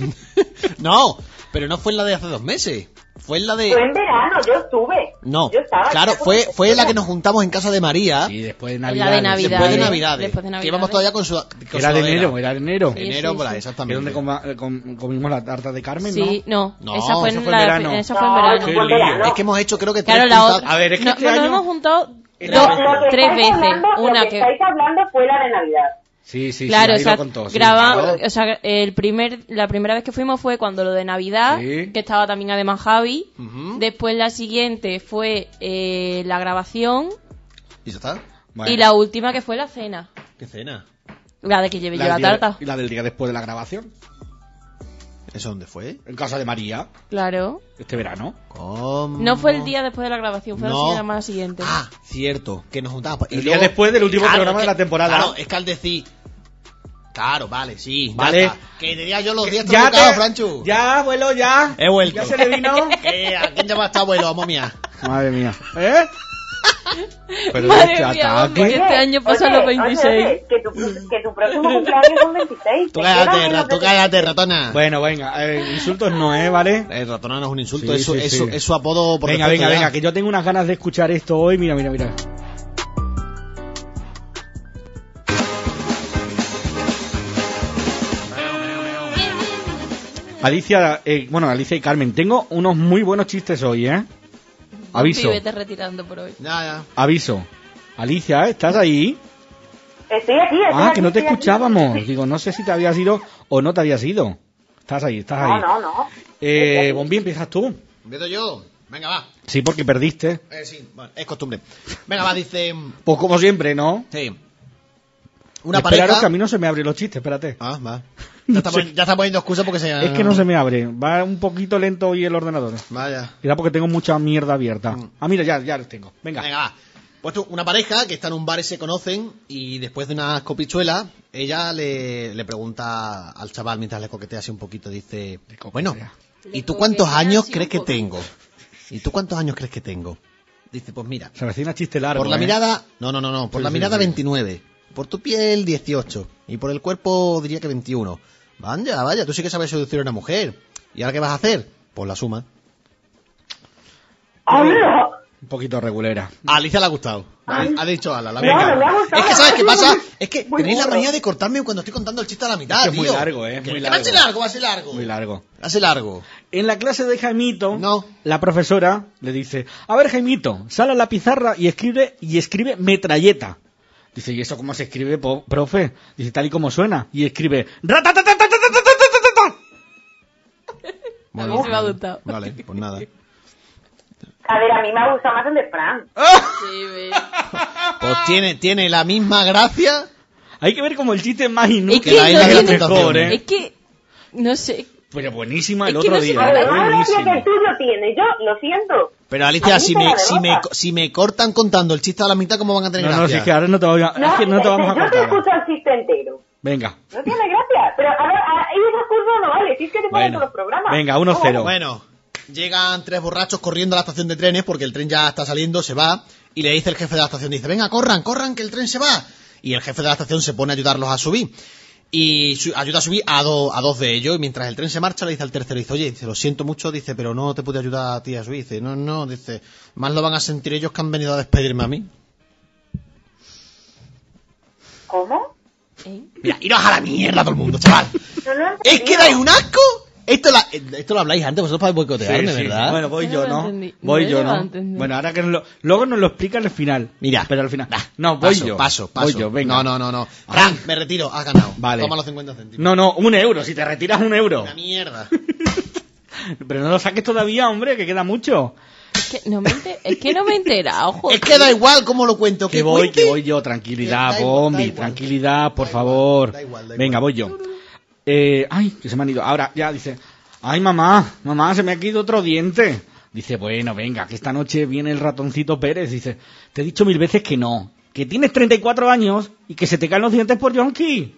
Speaker 1: No, pero no fue en la de hace 2 meses. Fue en la de...
Speaker 4: Fue en verano, yo estuve.
Speaker 1: No,
Speaker 4: Yo estaba.
Speaker 1: claro,
Speaker 4: yo
Speaker 1: fue en la que nos juntamos en casa de María.
Speaker 3: Y después de
Speaker 2: La
Speaker 3: Navidad.
Speaker 2: de Navidad.
Speaker 1: Después de
Speaker 2: ¿eh?
Speaker 1: Navidades.
Speaker 2: Después de
Speaker 1: Que íbamos
Speaker 2: Navidades.
Speaker 1: todavía con su... con
Speaker 3: Era de
Speaker 1: sudadera.
Speaker 3: enero, era de enero.
Speaker 2: Sí.
Speaker 1: Enero, por ahí,
Speaker 3: Que
Speaker 1: exactamente.
Speaker 3: es donde comimos la tarta de Carmen,
Speaker 2: Sí, no.
Speaker 1: No,
Speaker 2: esa fue
Speaker 3: eso
Speaker 2: en
Speaker 3: fue en verano.
Speaker 2: Esa fue en
Speaker 4: No,
Speaker 2: verano.
Speaker 4: eso fue en verano.
Speaker 1: Es que hemos hecho, creo que
Speaker 2: Claro,
Speaker 1: 3
Speaker 2: la
Speaker 1: puntadas.
Speaker 2: otra.
Speaker 3: A ver, es que
Speaker 2: no,
Speaker 3: este
Speaker 2: bueno,
Speaker 3: año-
Speaker 2: hemos juntado
Speaker 4: Lo que
Speaker 2: 3
Speaker 4: estáis
Speaker 2: veces.
Speaker 4: hablando-
Speaker 2: Una
Speaker 4: lo que
Speaker 2: que...
Speaker 4: estáis hablando fue la de Navidad.
Speaker 3: Sí, sí,
Speaker 2: Claro,
Speaker 3: sí,
Speaker 2: o sea,
Speaker 3: ahí lo contó. sí,
Speaker 2: grabamos,
Speaker 3: claro.
Speaker 2: o sea, la primera vez que fuimos fue cuando lo de Navidad,
Speaker 3: Sí.
Speaker 2: que estaba también además Javi.
Speaker 1: Ujú.
Speaker 2: Después la siguiente fue la grabación
Speaker 1: ¿Y ya está?
Speaker 3: Bueno.
Speaker 2: y la última que fue la cena.
Speaker 1: ¿Qué cena?
Speaker 2: La de que llevé yo
Speaker 3: del
Speaker 2: la
Speaker 3: día-
Speaker 2: tarta.
Speaker 3: Y la del día después de la grabación.
Speaker 1: ¿Eso dónde fue?
Speaker 3: En casa de María,
Speaker 2: Claro.
Speaker 3: este verano.
Speaker 1: ¿Cómo?
Speaker 2: No fue el día después de la grabación, fue
Speaker 1: No.
Speaker 2: la semana siguiente.
Speaker 1: Ah, cierto, que nos juntamos.
Speaker 3: El día después del último programa de la temporada.
Speaker 1: Claro, es que al decir... Claro, vale, sí. ya
Speaker 3: Vale.
Speaker 1: está. Que tenía yo los días
Speaker 3: Ya
Speaker 1: trocados, Franchu.
Speaker 3: Ya, abuelo, ya.
Speaker 1: He vuelto.
Speaker 3: Ya se le vino.
Speaker 1: ¿A quién llama este abuelo? A momia.
Speaker 3: Madre mía. ¿Eh? Pero
Speaker 2: Madre
Speaker 3: este
Speaker 2: mía,
Speaker 3: ataque.
Speaker 2: hombre. Este año pasan los 26.
Speaker 4: que tu próximo cumpleaños es un 26.
Speaker 1: Tú
Speaker 4: Te queda
Speaker 1: cállate,
Speaker 4: menos de-
Speaker 1: cállate, ratona.
Speaker 3: Bueno, venga, insultos no, ¿vale?
Speaker 1: Ratona no es un insulto,
Speaker 3: Sí,
Speaker 1: es, su,
Speaker 3: sí,
Speaker 1: es,
Speaker 3: sí.
Speaker 1: su, es su apodo por
Speaker 3: Venga,
Speaker 1: defecto
Speaker 3: venga,
Speaker 1: ya.
Speaker 3: venga, que yo tengo unas ganas de escuchar esto hoy. Mira, mira, mira. Alicia, Alicia y Carmen, tengo unos muy buenos chistes hoy, ¿eh? Aviso,
Speaker 2: Vete retirando por hoy.
Speaker 1: Ya.
Speaker 3: aviso. Alicia, ¿estás ahí?
Speaker 4: Estoy aquí, estoy
Speaker 3: Ah,
Speaker 4: aquí,
Speaker 3: que no te
Speaker 4: estoy aquí.
Speaker 3: escuchábamos. Digo, no sé si te habías ido o no te habías ido. Estás ahí, estás ahí.
Speaker 4: No.
Speaker 3: Bombi, empiezas tú.
Speaker 1: Empiezo yo. Venga, va.
Speaker 3: Sí, porque perdiste.
Speaker 1: Sí, bueno, es costumbre. Venga, va, dice...
Speaker 3: Pues como siempre, ¿no?
Speaker 1: Sí. Una
Speaker 3: Esperaros
Speaker 1: pareja...
Speaker 3: que a mí no se me abren los chistes, espérate.
Speaker 1: Ah, va.
Speaker 3: No
Speaker 1: Ya está poniendo excusa porque se...
Speaker 3: Es que no se me abre. Va un poquito lento hoy el ordenador.
Speaker 1: Vaya.
Speaker 3: Era porque tengo mucha mierda abierta.
Speaker 1: Mm.
Speaker 3: Ah, mira, ya los tengo. Venga.
Speaker 1: Venga, va. Pues una pareja que está en un bar y se conocen y después de unas copichuelas, ella le pregunta al chaval mientras le coquetea así un poquito, dice, bueno, ¿y tú cuántos años crees que tengo? ¿Y tú cuántos años crees que tengo? Dice, pues mira.
Speaker 3: Se avecina chiste largo.
Speaker 1: Por la mirada, no, por la mirada 29, por tu piel 18 y por el cuerpo diría que 21. Vaya, tú sí que sabes seducir a una mujer. ¿Y ahora qué vas a hacer? Pues la suma.
Speaker 4: ¡Hola!
Speaker 3: Un poquito regulera.
Speaker 1: A Alicia le ha gustado. Ha dicho Ala, la
Speaker 4: No,
Speaker 1: venga.
Speaker 4: no me ha gustado.
Speaker 1: Es que ¿sabes qué pasa? Es que
Speaker 4: Muy
Speaker 1: tenéis la
Speaker 4: burro.
Speaker 1: manía de cortarme cuando estoy contando el chiste a la mitad,
Speaker 3: Es que es muy
Speaker 1: tío.
Speaker 3: largo, muy
Speaker 1: Que
Speaker 3: largo.
Speaker 1: va a ser largo.
Speaker 3: Muy largo.
Speaker 1: Hace largo.
Speaker 3: En la clase de Jaimito,
Speaker 1: No.
Speaker 3: la profesora le dice, a ver Jaimito, sale a la pizarra y escribe metralleta. Dice, ¿y eso cómo se escribe, profe? Dice, tal y como suena. Y escribe, ratatatatatatatatatatata.
Speaker 2: A mí se me ha gustado.
Speaker 1: Vale, pues nada.
Speaker 4: A ver, a mí me ha gustado más el de Fran.
Speaker 2: Sí, ve.
Speaker 1: Pues tiene la misma gracia.
Speaker 3: Hay que ver como el chiste es más inútil.
Speaker 2: Es que
Speaker 1: la isla
Speaker 2: no
Speaker 1: de las
Speaker 2: tiene-
Speaker 1: tentaciones.
Speaker 2: Es que, no sé.
Speaker 3: Pero buenísima el
Speaker 2: Es que
Speaker 3: otro
Speaker 2: no sé
Speaker 3: día.
Speaker 2: cómo-
Speaker 4: A ver, más gracia que
Speaker 3: Buenísima.
Speaker 4: el tuyo tiene. Yo lo siento.
Speaker 1: Pero Alicia,
Speaker 4: A mí
Speaker 1: si
Speaker 4: se
Speaker 1: me,
Speaker 4: la
Speaker 1: si, me,
Speaker 4: rebota.
Speaker 1: si me cortan contando el chiste a la mitad, ¿cómo van a tener
Speaker 3: No,
Speaker 1: gracia?
Speaker 3: si es que ahora no te,
Speaker 4: No,
Speaker 3: es que no te vamos a
Speaker 4: yo te
Speaker 3: contar.
Speaker 4: escucho el chiste entero.
Speaker 3: Venga.
Speaker 4: No tiene gracia. Pero a ver, ahí ese curso no vale. Si es que te ponen
Speaker 3: Bueno.
Speaker 4: todos los programas.
Speaker 3: Venga, 1-0.
Speaker 1: Bueno, llegan tres borrachos corriendo a la estación de trenes porque el tren ya está saliendo, se va, y le dice el jefe de la estación, dice, venga, corran, que el tren se va. Y el jefe de la estación se pone a ayudarlos a subir. Y ayuda a subir a dos de ellos, y mientras el tren se marcha le dice al tercero, dice, oye, dice, lo siento mucho, dice, pero no te pude ayudar a ti a subir. Dice, no, dice, más lo van a sentir ellos que han venido a despedirme a mí.
Speaker 4: ¿Cómo?
Speaker 1: Mira, iros a la mierda todo el mundo, chaval.
Speaker 4: No lo he
Speaker 1: ¿Es que
Speaker 4: entendido.
Speaker 1: dais un asco? Esto lo habláis antes, vosotros para boicotearme,
Speaker 3: Sí, sí.
Speaker 1: ¿verdad?
Speaker 3: Bueno, voy
Speaker 2: No
Speaker 3: yo,
Speaker 2: lo
Speaker 3: ¿no?
Speaker 2: entendí.
Speaker 3: Voy
Speaker 2: No
Speaker 3: yo,
Speaker 2: lo
Speaker 3: ¿no?
Speaker 2: entendí.
Speaker 3: Bueno, ahora que luego nos lo explica al final.
Speaker 1: Mira.
Speaker 3: Pero al final. No, voy yo.
Speaker 1: Paso.
Speaker 3: Voy yo, venga.
Speaker 1: No. Fran, me retiro, has ganado.
Speaker 3: Vale.
Speaker 1: Toma los 50 céntimos.
Speaker 3: No, 1 euro. Si te retiras 1 euro.
Speaker 1: Una mierda.
Speaker 3: Pero no lo saques todavía, hombre, que queda mucho.
Speaker 2: Es que no me he enterado, joder.
Speaker 1: Es que da igual cómo lo cuento.
Speaker 3: Que voy yo. Tranquilidad,
Speaker 1: Da igual,
Speaker 3: Bombi.
Speaker 1: da igual.
Speaker 3: Tranquilidad, por
Speaker 1: Da
Speaker 3: favor.
Speaker 1: igual, da
Speaker 3: Venga,
Speaker 1: igual.
Speaker 3: voy yo. Ay, que se me han ido. Ahora ya dice, ay, mamá, se me ha caído otro diente. Dice, bueno, venga, que esta noche viene el ratoncito Pérez. Dice, te he dicho 1000 veces que no. Que tienes 34 años y que se te caen los dientes por yonki.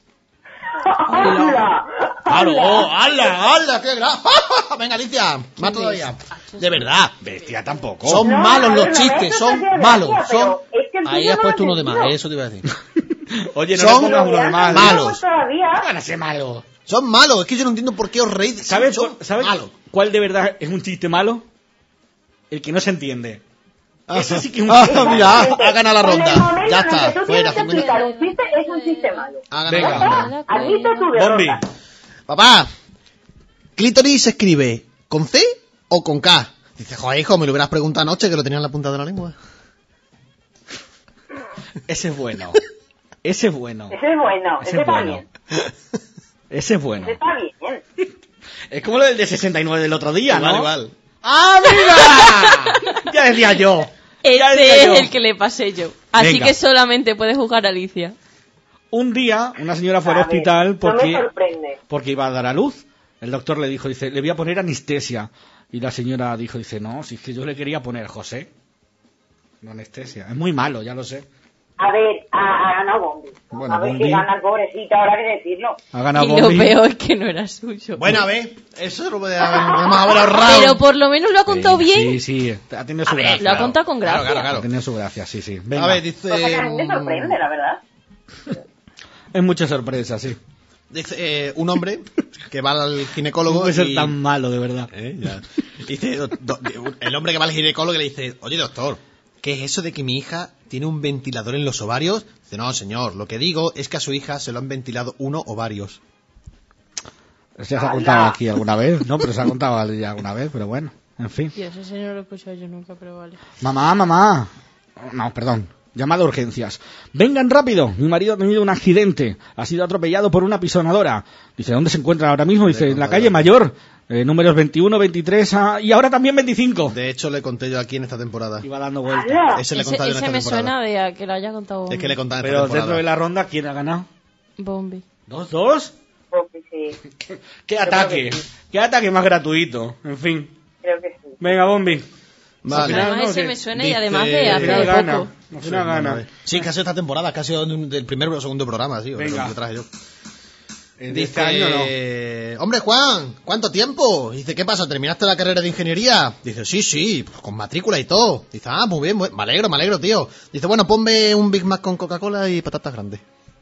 Speaker 4: ¡Hala!
Speaker 1: ¡Claro! ¡Hala! ¡Qué gracia! Venga, Alicia, más todavía. De verdad.
Speaker 3: Bestia tampoco.
Speaker 1: Son
Speaker 4: No,
Speaker 1: malos
Speaker 4: no,
Speaker 1: los
Speaker 4: no,
Speaker 1: chistes,
Speaker 4: eso
Speaker 1: son
Speaker 4: sí es
Speaker 1: malos.
Speaker 4: gracia,
Speaker 1: Son...
Speaker 4: pero es que el
Speaker 1: Ahí
Speaker 4: tuyo
Speaker 1: has
Speaker 4: no
Speaker 1: puesto
Speaker 4: lo
Speaker 1: uno
Speaker 4: has
Speaker 1: de más,
Speaker 4: entendido.
Speaker 1: eso te iba a decir.
Speaker 3: Oye, no
Speaker 1: Son
Speaker 3: le pongas uno de mal.
Speaker 1: malos.
Speaker 4: Todavía.
Speaker 3: Van a ser malos.
Speaker 1: Son malos, es que yo no entiendo por qué os reís.
Speaker 3: ¿Sabes
Speaker 1: Son malos.
Speaker 3: cuál de verdad es un chiste malo? El que no se entiende. Ese sí que es un
Speaker 1: Mira, ha ganado la
Speaker 4: En el
Speaker 1: ronda.
Speaker 4: momento
Speaker 1: Ya
Speaker 4: en el que
Speaker 1: está,
Speaker 4: tú
Speaker 1: fuera.
Speaker 4: tienes que explicar un chiste, es un chiste malo.
Speaker 1: Ha ganado
Speaker 3: Venga.
Speaker 1: la ronda.
Speaker 4: Admite tu
Speaker 3: Bombi.
Speaker 4: derrota.
Speaker 1: Papá, clítoris se escribe ¿con C o con K? Dice, joder, hijo, me lo hubieras preguntado anoche que lo tenía en la punta de la lengua.
Speaker 3: Ese es bueno. Ese es bueno.
Speaker 4: Ese es bueno.
Speaker 3: Ese
Speaker 4: Ese
Speaker 3: es
Speaker 4: está
Speaker 3: bueno.
Speaker 4: bien.
Speaker 3: Ese es bueno.
Speaker 4: Ese está bien.
Speaker 3: Es como lo del de 69 del otro día, ¿no?
Speaker 1: Igual.
Speaker 3: ¡Ah, mira! Ya decía yo. Ya decía
Speaker 2: Este
Speaker 3: yo.
Speaker 2: es el que le pasé yo. Así
Speaker 3: Venga.
Speaker 2: que solamente puede jugar Alicia.
Speaker 3: Un día, una señora fue al
Speaker 4: A ver,
Speaker 3: hospital
Speaker 4: No me
Speaker 3: porque,
Speaker 4: sorprende.
Speaker 3: porque iba a dar a luz. El doctor le dijo, dice, le voy a poner anestesia. Y la señora dijo, dice, no, si es que yo le quería poner José. No anestesia. Es muy malo, ya lo sé.
Speaker 4: A ver, ha ganado Bombi.
Speaker 3: Bueno,
Speaker 4: a ver
Speaker 3: Bombi.
Speaker 4: si gana el pobrecito, ahora que decirlo.
Speaker 3: Ha ganado
Speaker 2: Y lo
Speaker 3: Bombi.
Speaker 2: peor es que no era suyo.
Speaker 1: Bueno, a ver, eso lo podemos haber ahorrado.
Speaker 2: Pero por lo menos lo ha contado bien.
Speaker 3: Sí, sí, ha tenido su
Speaker 1: A ver,
Speaker 3: gracia.
Speaker 2: Lo ha contado con gracia.
Speaker 1: Claro.
Speaker 3: Ha tenido su gracia, sí, sí. Venga.
Speaker 1: A ver, dice...
Speaker 4: Cosa que a mí me sorprende, la verdad.
Speaker 3: Es mucha sorpresa, sí.
Speaker 1: Dice un hombre que va al ginecólogo
Speaker 3: No puede ser
Speaker 1: y...
Speaker 3: tan malo, de verdad.
Speaker 1: Ya. Dice, el hombre que va al ginecólogo le dice, oye doctor, ¿qué es eso de que mi hija tiene un ventilador en los ovarios? Dice, no señor, lo que digo es que a su hija se lo han ventilado uno o varios.
Speaker 3: Eso ya se ha contado aquí alguna vez, ¿no? Pero se ha contado ya alguna vez, pero bueno, en fin.
Speaker 2: Tío, ese señor no lo he escuchado yo nunca, pero vale.
Speaker 3: Mamá. No, perdón. Llamada a urgencias. Vengan rápido. Mi marido ha tenido un accidente. Ha sido atropellado por una pisonadora. Dice, ¿dónde se encuentra ahora mismo? Dice, en la calle Mayor. Números 21, 23 y ahora también 25.
Speaker 1: De hecho, le conté yo aquí en esta temporada.
Speaker 3: Iba dando vueltas.
Speaker 4: ¡Hala!
Speaker 1: Ese le he
Speaker 2: Ese,
Speaker 1: contado yo en
Speaker 2: ese
Speaker 1: esta
Speaker 2: me
Speaker 1: temporada.
Speaker 2: suena de a que lo haya contado
Speaker 1: Es que le he contado en esta
Speaker 3: Pero
Speaker 1: temporada.
Speaker 3: dentro de la ronda, ¿quién ha ganado?
Speaker 2: Bombi.
Speaker 3: ¿2-2?
Speaker 4: Bombi, sí.
Speaker 3: ¿Qué ataque? ¿Qué ataque más gratuito? En fin.
Speaker 4: Creo que sí.
Speaker 3: Venga, Bombi.
Speaker 1: Vale.
Speaker 2: Además
Speaker 3: no,
Speaker 2: ese
Speaker 3: que
Speaker 2: me suena y
Speaker 1: dice-
Speaker 2: además de hace
Speaker 3: Una
Speaker 2: de
Speaker 3: gana.
Speaker 2: poco.
Speaker 3: Nos da una gana.
Speaker 1: Sí, que ha sido esta temporada, que ha sido del primer o segundo programa, sí.
Speaker 3: Venga.
Speaker 1: Lo que traje yo.
Speaker 3: De este año no.
Speaker 1: Hombre, Juan, ¿cuánto tiempo? Dice, ¿qué pasa? ¿Terminaste la carrera de ingeniería? Dice, sí, pues con matrícula y todo. Dice, muy bien, me alegro, tío. Dice, bueno, ponme un Big Mac con Coca-Cola y patatas grandes.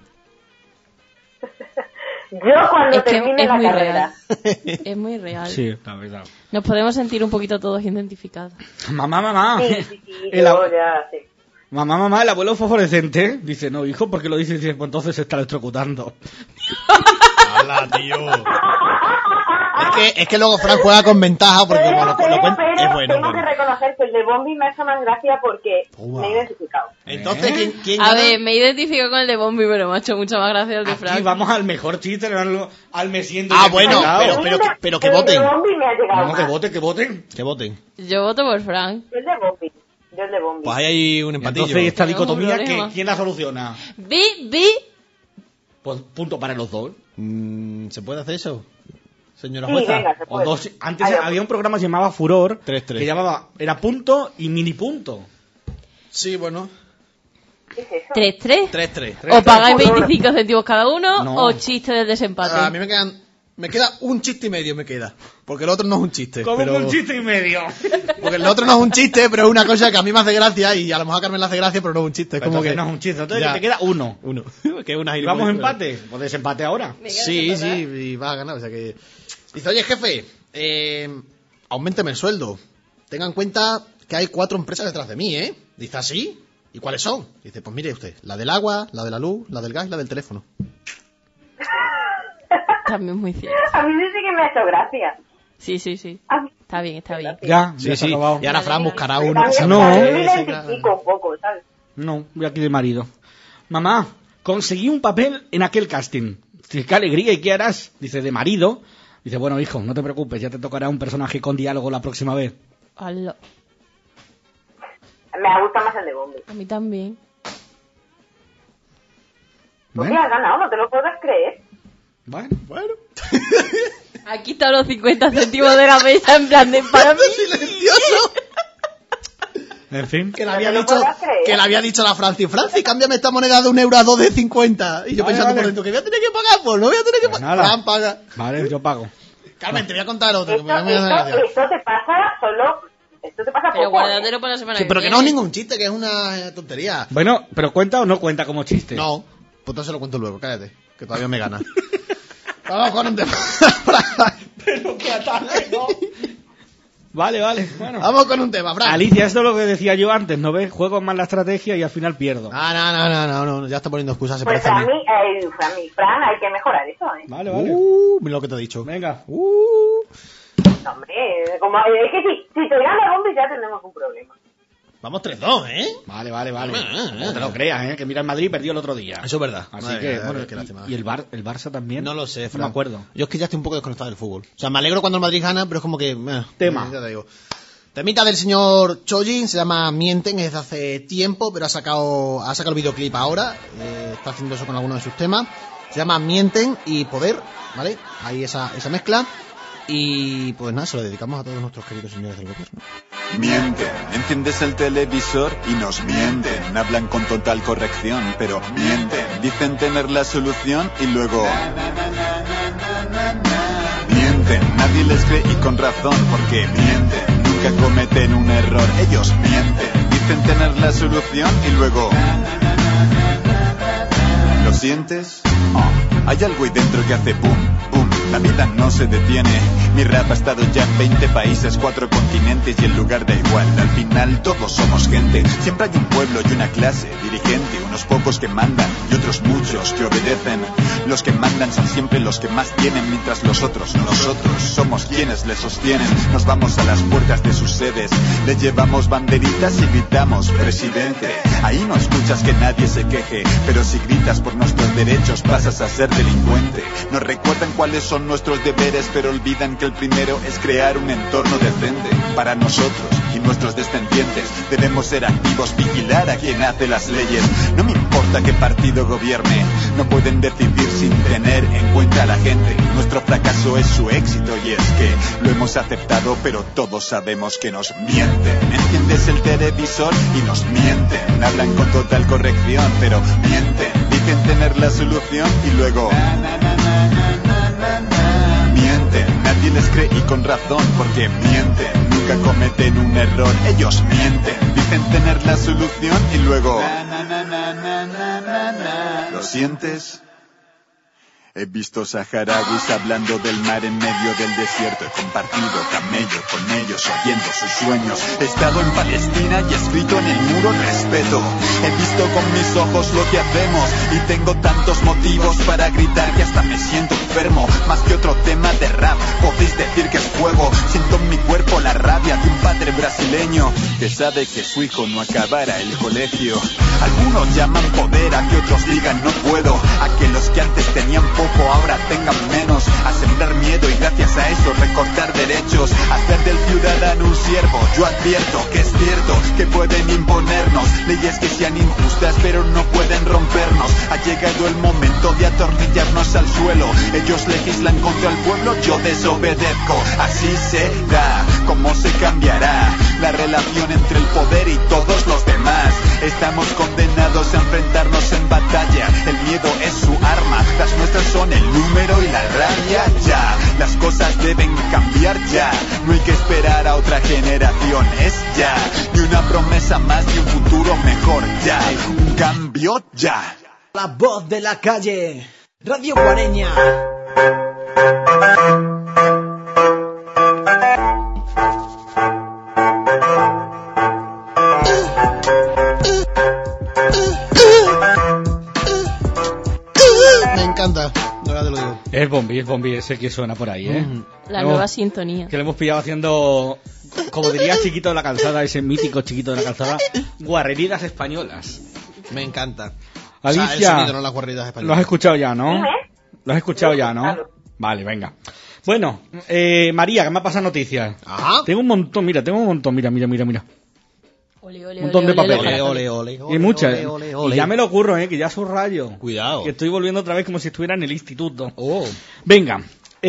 Speaker 4: Yo cuando
Speaker 2: Es que
Speaker 4: termine
Speaker 2: es
Speaker 4: la
Speaker 2: muy
Speaker 4: carrera.
Speaker 2: Es muy real.
Speaker 3: Sí, la verdad.
Speaker 2: Nos podemos sentir un poquito todos identificados.
Speaker 3: Mamá.
Speaker 4: Sí,
Speaker 3: El
Speaker 4: yo
Speaker 3: ab-
Speaker 4: ya, sí.
Speaker 3: Mamá, el abuelo fosforescente. Dice, no, hijo, ¿por qué lo dices? Dice, pues entonces se está electrocutando.
Speaker 1: ¡Hala, tío! Es que luego Fran juega con ventaja porque como lo cuenta, es bueno.
Speaker 4: Tengo que reconocer que el de Bombi me ha hecho más gracia porque
Speaker 1: Toma.
Speaker 4: me he identificado.
Speaker 1: Entonces, ¿quién
Speaker 2: A
Speaker 1: gana?
Speaker 2: ver, me identifico con el de Bombi, pero me ha hecho mucha más gracia el de
Speaker 3: Aquí
Speaker 2: Frank.
Speaker 3: vamos al mejor chiste, al me siento
Speaker 1: Bueno,
Speaker 3: identificado.
Speaker 1: pero que
Speaker 4: El
Speaker 1: voten.
Speaker 4: de Bombi me ha llegado
Speaker 3: No, que
Speaker 4: más.
Speaker 3: voten.
Speaker 1: Que voten.
Speaker 2: Yo voto por Frank.
Speaker 4: Yo el de Bombi.
Speaker 1: Pues ahí hay un empatillo.
Speaker 3: Entonces esta
Speaker 2: Tenemos un
Speaker 3: dicotomía,
Speaker 2: problema.
Speaker 3: ¿quién la soluciona?
Speaker 2: Vi.
Speaker 3: Pues punto para los dos.
Speaker 1: ¿Se puede hacer eso? Señora
Speaker 4: Sí,
Speaker 1: jueza.
Speaker 4: venga, se
Speaker 3: O
Speaker 4: puede.
Speaker 3: dos. Antes
Speaker 4: Ay,
Speaker 3: había un programa que se llamaba Furor,
Speaker 1: 3-3.
Speaker 3: que era punto y mini punto.
Speaker 1: Sí, bueno.
Speaker 4: ¿qué es eso?
Speaker 2: 3-3.
Speaker 1: 3-3.
Speaker 2: O pagáis 25 céntimos cada uno,
Speaker 3: No.
Speaker 2: o chiste del desempate.
Speaker 1: A mí me queda un chiste y medio, porque el otro no es un chiste.
Speaker 3: Como
Speaker 1: pero...
Speaker 3: un chiste y medio.
Speaker 1: Porque el otro no es un chiste, pero es una cosa que a mí me hace gracia y a lo mejor a Carmen le hace gracia, pero no es un chiste. Es como
Speaker 3: Entonces
Speaker 1: que
Speaker 3: no es un chiste. Entonces
Speaker 1: Ya.
Speaker 3: que te queda uno.
Speaker 1: uno. Que es una
Speaker 3: ¿Y vamos
Speaker 1: gilipollez,
Speaker 3: empate? Pues desempate ahora.
Speaker 1: Sí, y vas a ganar, o sea que... Dice, oye, jefe, auménteme el sueldo. Tenga en cuenta que hay 4 empresas detrás de mí, ¿eh? Dice, ¿así? ¿Y cuáles son? Dice, pues mire usted, la del agua, la de la luz, la del gas y la del teléfono.
Speaker 2: También muy cierto.
Speaker 4: A mí sí que me ha hecho gracia.
Speaker 2: Sí.
Speaker 4: A mí
Speaker 2: Está bien, está bien.
Speaker 3: Ya
Speaker 1: Sí,
Speaker 3: se ha
Speaker 1: sí.
Speaker 3: acabado.
Speaker 1: Y ahora Fran buscará uno.
Speaker 4: también,
Speaker 3: No.
Speaker 4: también me identifico un poco, ¿sabes?
Speaker 3: No, voy aquí de marido. Mamá, conseguí un papel en aquel casting. Dice, qué alegría, ¿y qué harás? Dice, de marido. Dice, bueno, hijo, no te preocupes, ya te tocará un personaje con diálogo la próxima vez.
Speaker 2: Hola.
Speaker 4: Me gusta más el de Bombi.
Speaker 2: A mí también.
Speaker 4: Porque has ganado, no te lo puedes creer.
Speaker 3: Bueno.
Speaker 2: Aquí están los 50 céntimos de la mesa en plan de para mí.
Speaker 1: ¡Silencioso!
Speaker 3: En fin.
Speaker 1: Que le
Speaker 4: No
Speaker 1: había
Speaker 4: te lo
Speaker 1: dicho,
Speaker 4: puedas creer.
Speaker 1: que le había dicho a la Franci, cámbiame esta moneda de 1 euro a 2 de 50. Y yo
Speaker 3: Vale,
Speaker 1: pensando
Speaker 3: vale.
Speaker 1: por dentro, que voy a tener que pagar, pues no voy a tener que
Speaker 3: Pues
Speaker 1: pagar.
Speaker 3: nada.
Speaker 1: Fran, paga.
Speaker 3: Vale, yo pago.
Speaker 1: Carmen, te voy a contar otro. Que
Speaker 4: Esto,
Speaker 1: me hace gracia.
Speaker 4: esto te pasa solo... Esto te pasa
Speaker 2: Pero
Speaker 4: poco, ¿eh?
Speaker 2: guárdatelo para la semana
Speaker 1: Sí,
Speaker 2: que
Speaker 1: pero que
Speaker 2: viene.
Speaker 1: no es ningún chiste, que es una tontería.
Speaker 3: Bueno, pero ¿cuenta o no cuenta como chiste?
Speaker 1: No, pues entonces lo cuento luego, cállate, que todavía me gana. Vamos con un tema.
Speaker 3: Pero que ataque, ¿no? Vale, bueno.
Speaker 1: Vamos con un tema, Fran.
Speaker 3: Alicia, esto es lo que decía yo antes, ¿no ves? Juego más la estrategia y al final pierdo.
Speaker 1: No, ya está poniendo excusas, se
Speaker 4: Pues
Speaker 1: parece a mí.
Speaker 4: Fran, hay que mejorar eso, ¿eh?
Speaker 3: Vale.
Speaker 1: Mira lo que te he dicho.
Speaker 3: Venga.
Speaker 4: Hombre, como, es que si te gana Bombi ya tenemos un problema.
Speaker 1: Vamos 3-2, ¿eh?
Speaker 3: Vale. No te lo creas, ¿eh? Que mira, el Madrid perdió el otro día.
Speaker 1: Eso es verdad.
Speaker 3: Así
Speaker 1: Madre
Speaker 3: que,
Speaker 1: mía,
Speaker 3: bueno,
Speaker 1: qué lástima.
Speaker 3: ¿y el Barça también?
Speaker 1: No lo sé, Fran.
Speaker 3: No me acuerdo.
Speaker 1: Yo es que ya estoy un poco desconectado del fútbol. O sea, me alegro cuando el Madrid gana, pero es como que...
Speaker 3: Tema.
Speaker 1: Ya te digo. Temita del señor Chojin, se llama Mienten, es de hace tiempo, pero ha sacado el videoclip ahora. Está haciendo eso con algunos de sus temas. Se llama Mienten y Poder, ¿vale? Hay esa mezcla. Y pues nada, se lo dedicamos a todos nuestros queridos señores del gobierno.
Speaker 7: Mienten, enciendes el televisor y nos mienten. Hablan con total corrección, pero mienten. Dicen tener la solución y luego... Mienten, nadie les cree y con razón, porque mienten. Nunca cometen un error, ellos mienten. Dicen tener la solución y luego... ¿Lo sientes? Oh, hay algo ahí dentro que hace pum, pum. La vida no se detiene. Mi rap ha estado ya en 20 países, 4 continentes y el lugar da igual. Al final todos somos gente. Siempre hay un pueblo y una clase dirigente. Unos pocos que mandan y otros muchos que obedecen. Los que mandan son siempre los que más tienen, mientras nosotros somos quienes les sostienen. Nos vamos a las puertas de sus sedes, les llevamos banderitas y gritamos presidente. Ahí no escuchas que nadie se queje, pero si gritas por nuestros derechos pasas a ser delincuente. Nos recuerdan cuáles son son nuestros deberes, pero olvidan que el primero es crear un entorno decente para nosotros y nuestros descendientes. Debemos ser activos, vigilar a quien hace las leyes. No me importa qué partido gobierne, no pueden decidir sin tener en cuenta a la gente. Nuestro fracaso es su éxito y es que lo hemos aceptado, pero todos sabemos que nos mienten. Enciendes el televisor y nos mienten. Hablan con total corrección, pero mienten. Dicen tener la solución y luego mienten. Nadie les cree y con razón, porque mienten. Nunca cometen un error, ellos mienten. Dicen tener la solución y luego ¿lo sientes? He visto saharauis hablando del mar en medio del desierto. He compartido camello con ellos, oyendo sus sueños. He estado en Palestina y escrito en el muro respeto. He visto con mis ojos lo que hacemos y tengo tantos motivos para gritar que hasta me siento enfermo. Más que otro tema de rap, podéis decir que es fuego. Siento en mi cuerpo la rabia de un padre brasileño que sabe que su hijo no acabará el colegio. Algunos llaman poder a que otros digan no puedo, a que los que antes tenían poco ahora tengan menos, a sembrar miedo y gracias a eso recortar derechos, hacer del ciudadano un siervo. Yo advierto que es cierto que pueden imponernos leyes que sean injustas pero no pueden rompernos. Ha llegado el momento de atornillarnos al suelo. Ellos legislan contra el pueblo, yo desobedezco. Así será como se cambiará la relación entre el poder y todos los demás. Estamos condenados a enfrentarnos en batalla. El miedo es su arma, las nuestras son el número y la rabia. Ya, las cosas deben cambiar ya. No hay que esperar a otra generación, es ya. Ni una promesa más de un futuro mejor, ya. Un cambio ya.
Speaker 8: La voz de la calle, Radio Guareña.
Speaker 1: Me encanta, ahora te lo digo.
Speaker 3: Es Bombi ese que suena por ahí, ¿eh?
Speaker 2: La nueva sintonía.
Speaker 3: Que le hemos pillado haciendo, como diría Chiquito de la Calzada, ese mítico Chiquito de la Calzada, guarreridas españolas.
Speaker 1: Me encanta.
Speaker 3: Alicia,
Speaker 1: o sea, el sonido, no las guarridas españolas.
Speaker 3: lo has escuchado ya, ¿no?
Speaker 4: Dime.
Speaker 3: Lo has escuchado ya, ¿no?
Speaker 4: Claro.
Speaker 3: Vale, venga. Bueno, María, que me ha pasado noticias.
Speaker 1: Ajá.
Speaker 3: Tengo un montón, mira.
Speaker 2: Ole, ole,
Speaker 3: Un montón
Speaker 2: ole,
Speaker 3: de
Speaker 2: ole,
Speaker 3: papeles.
Speaker 2: ole,
Speaker 1: Ole, ole, ole.
Speaker 3: Y muchas.
Speaker 1: Ole, ole, ole.
Speaker 3: Y ya me lo ocurro, que ya subrayo.
Speaker 1: Cuidado.
Speaker 3: Que estoy volviendo otra vez como si estuviera en el instituto.
Speaker 1: Oh.
Speaker 3: Venga,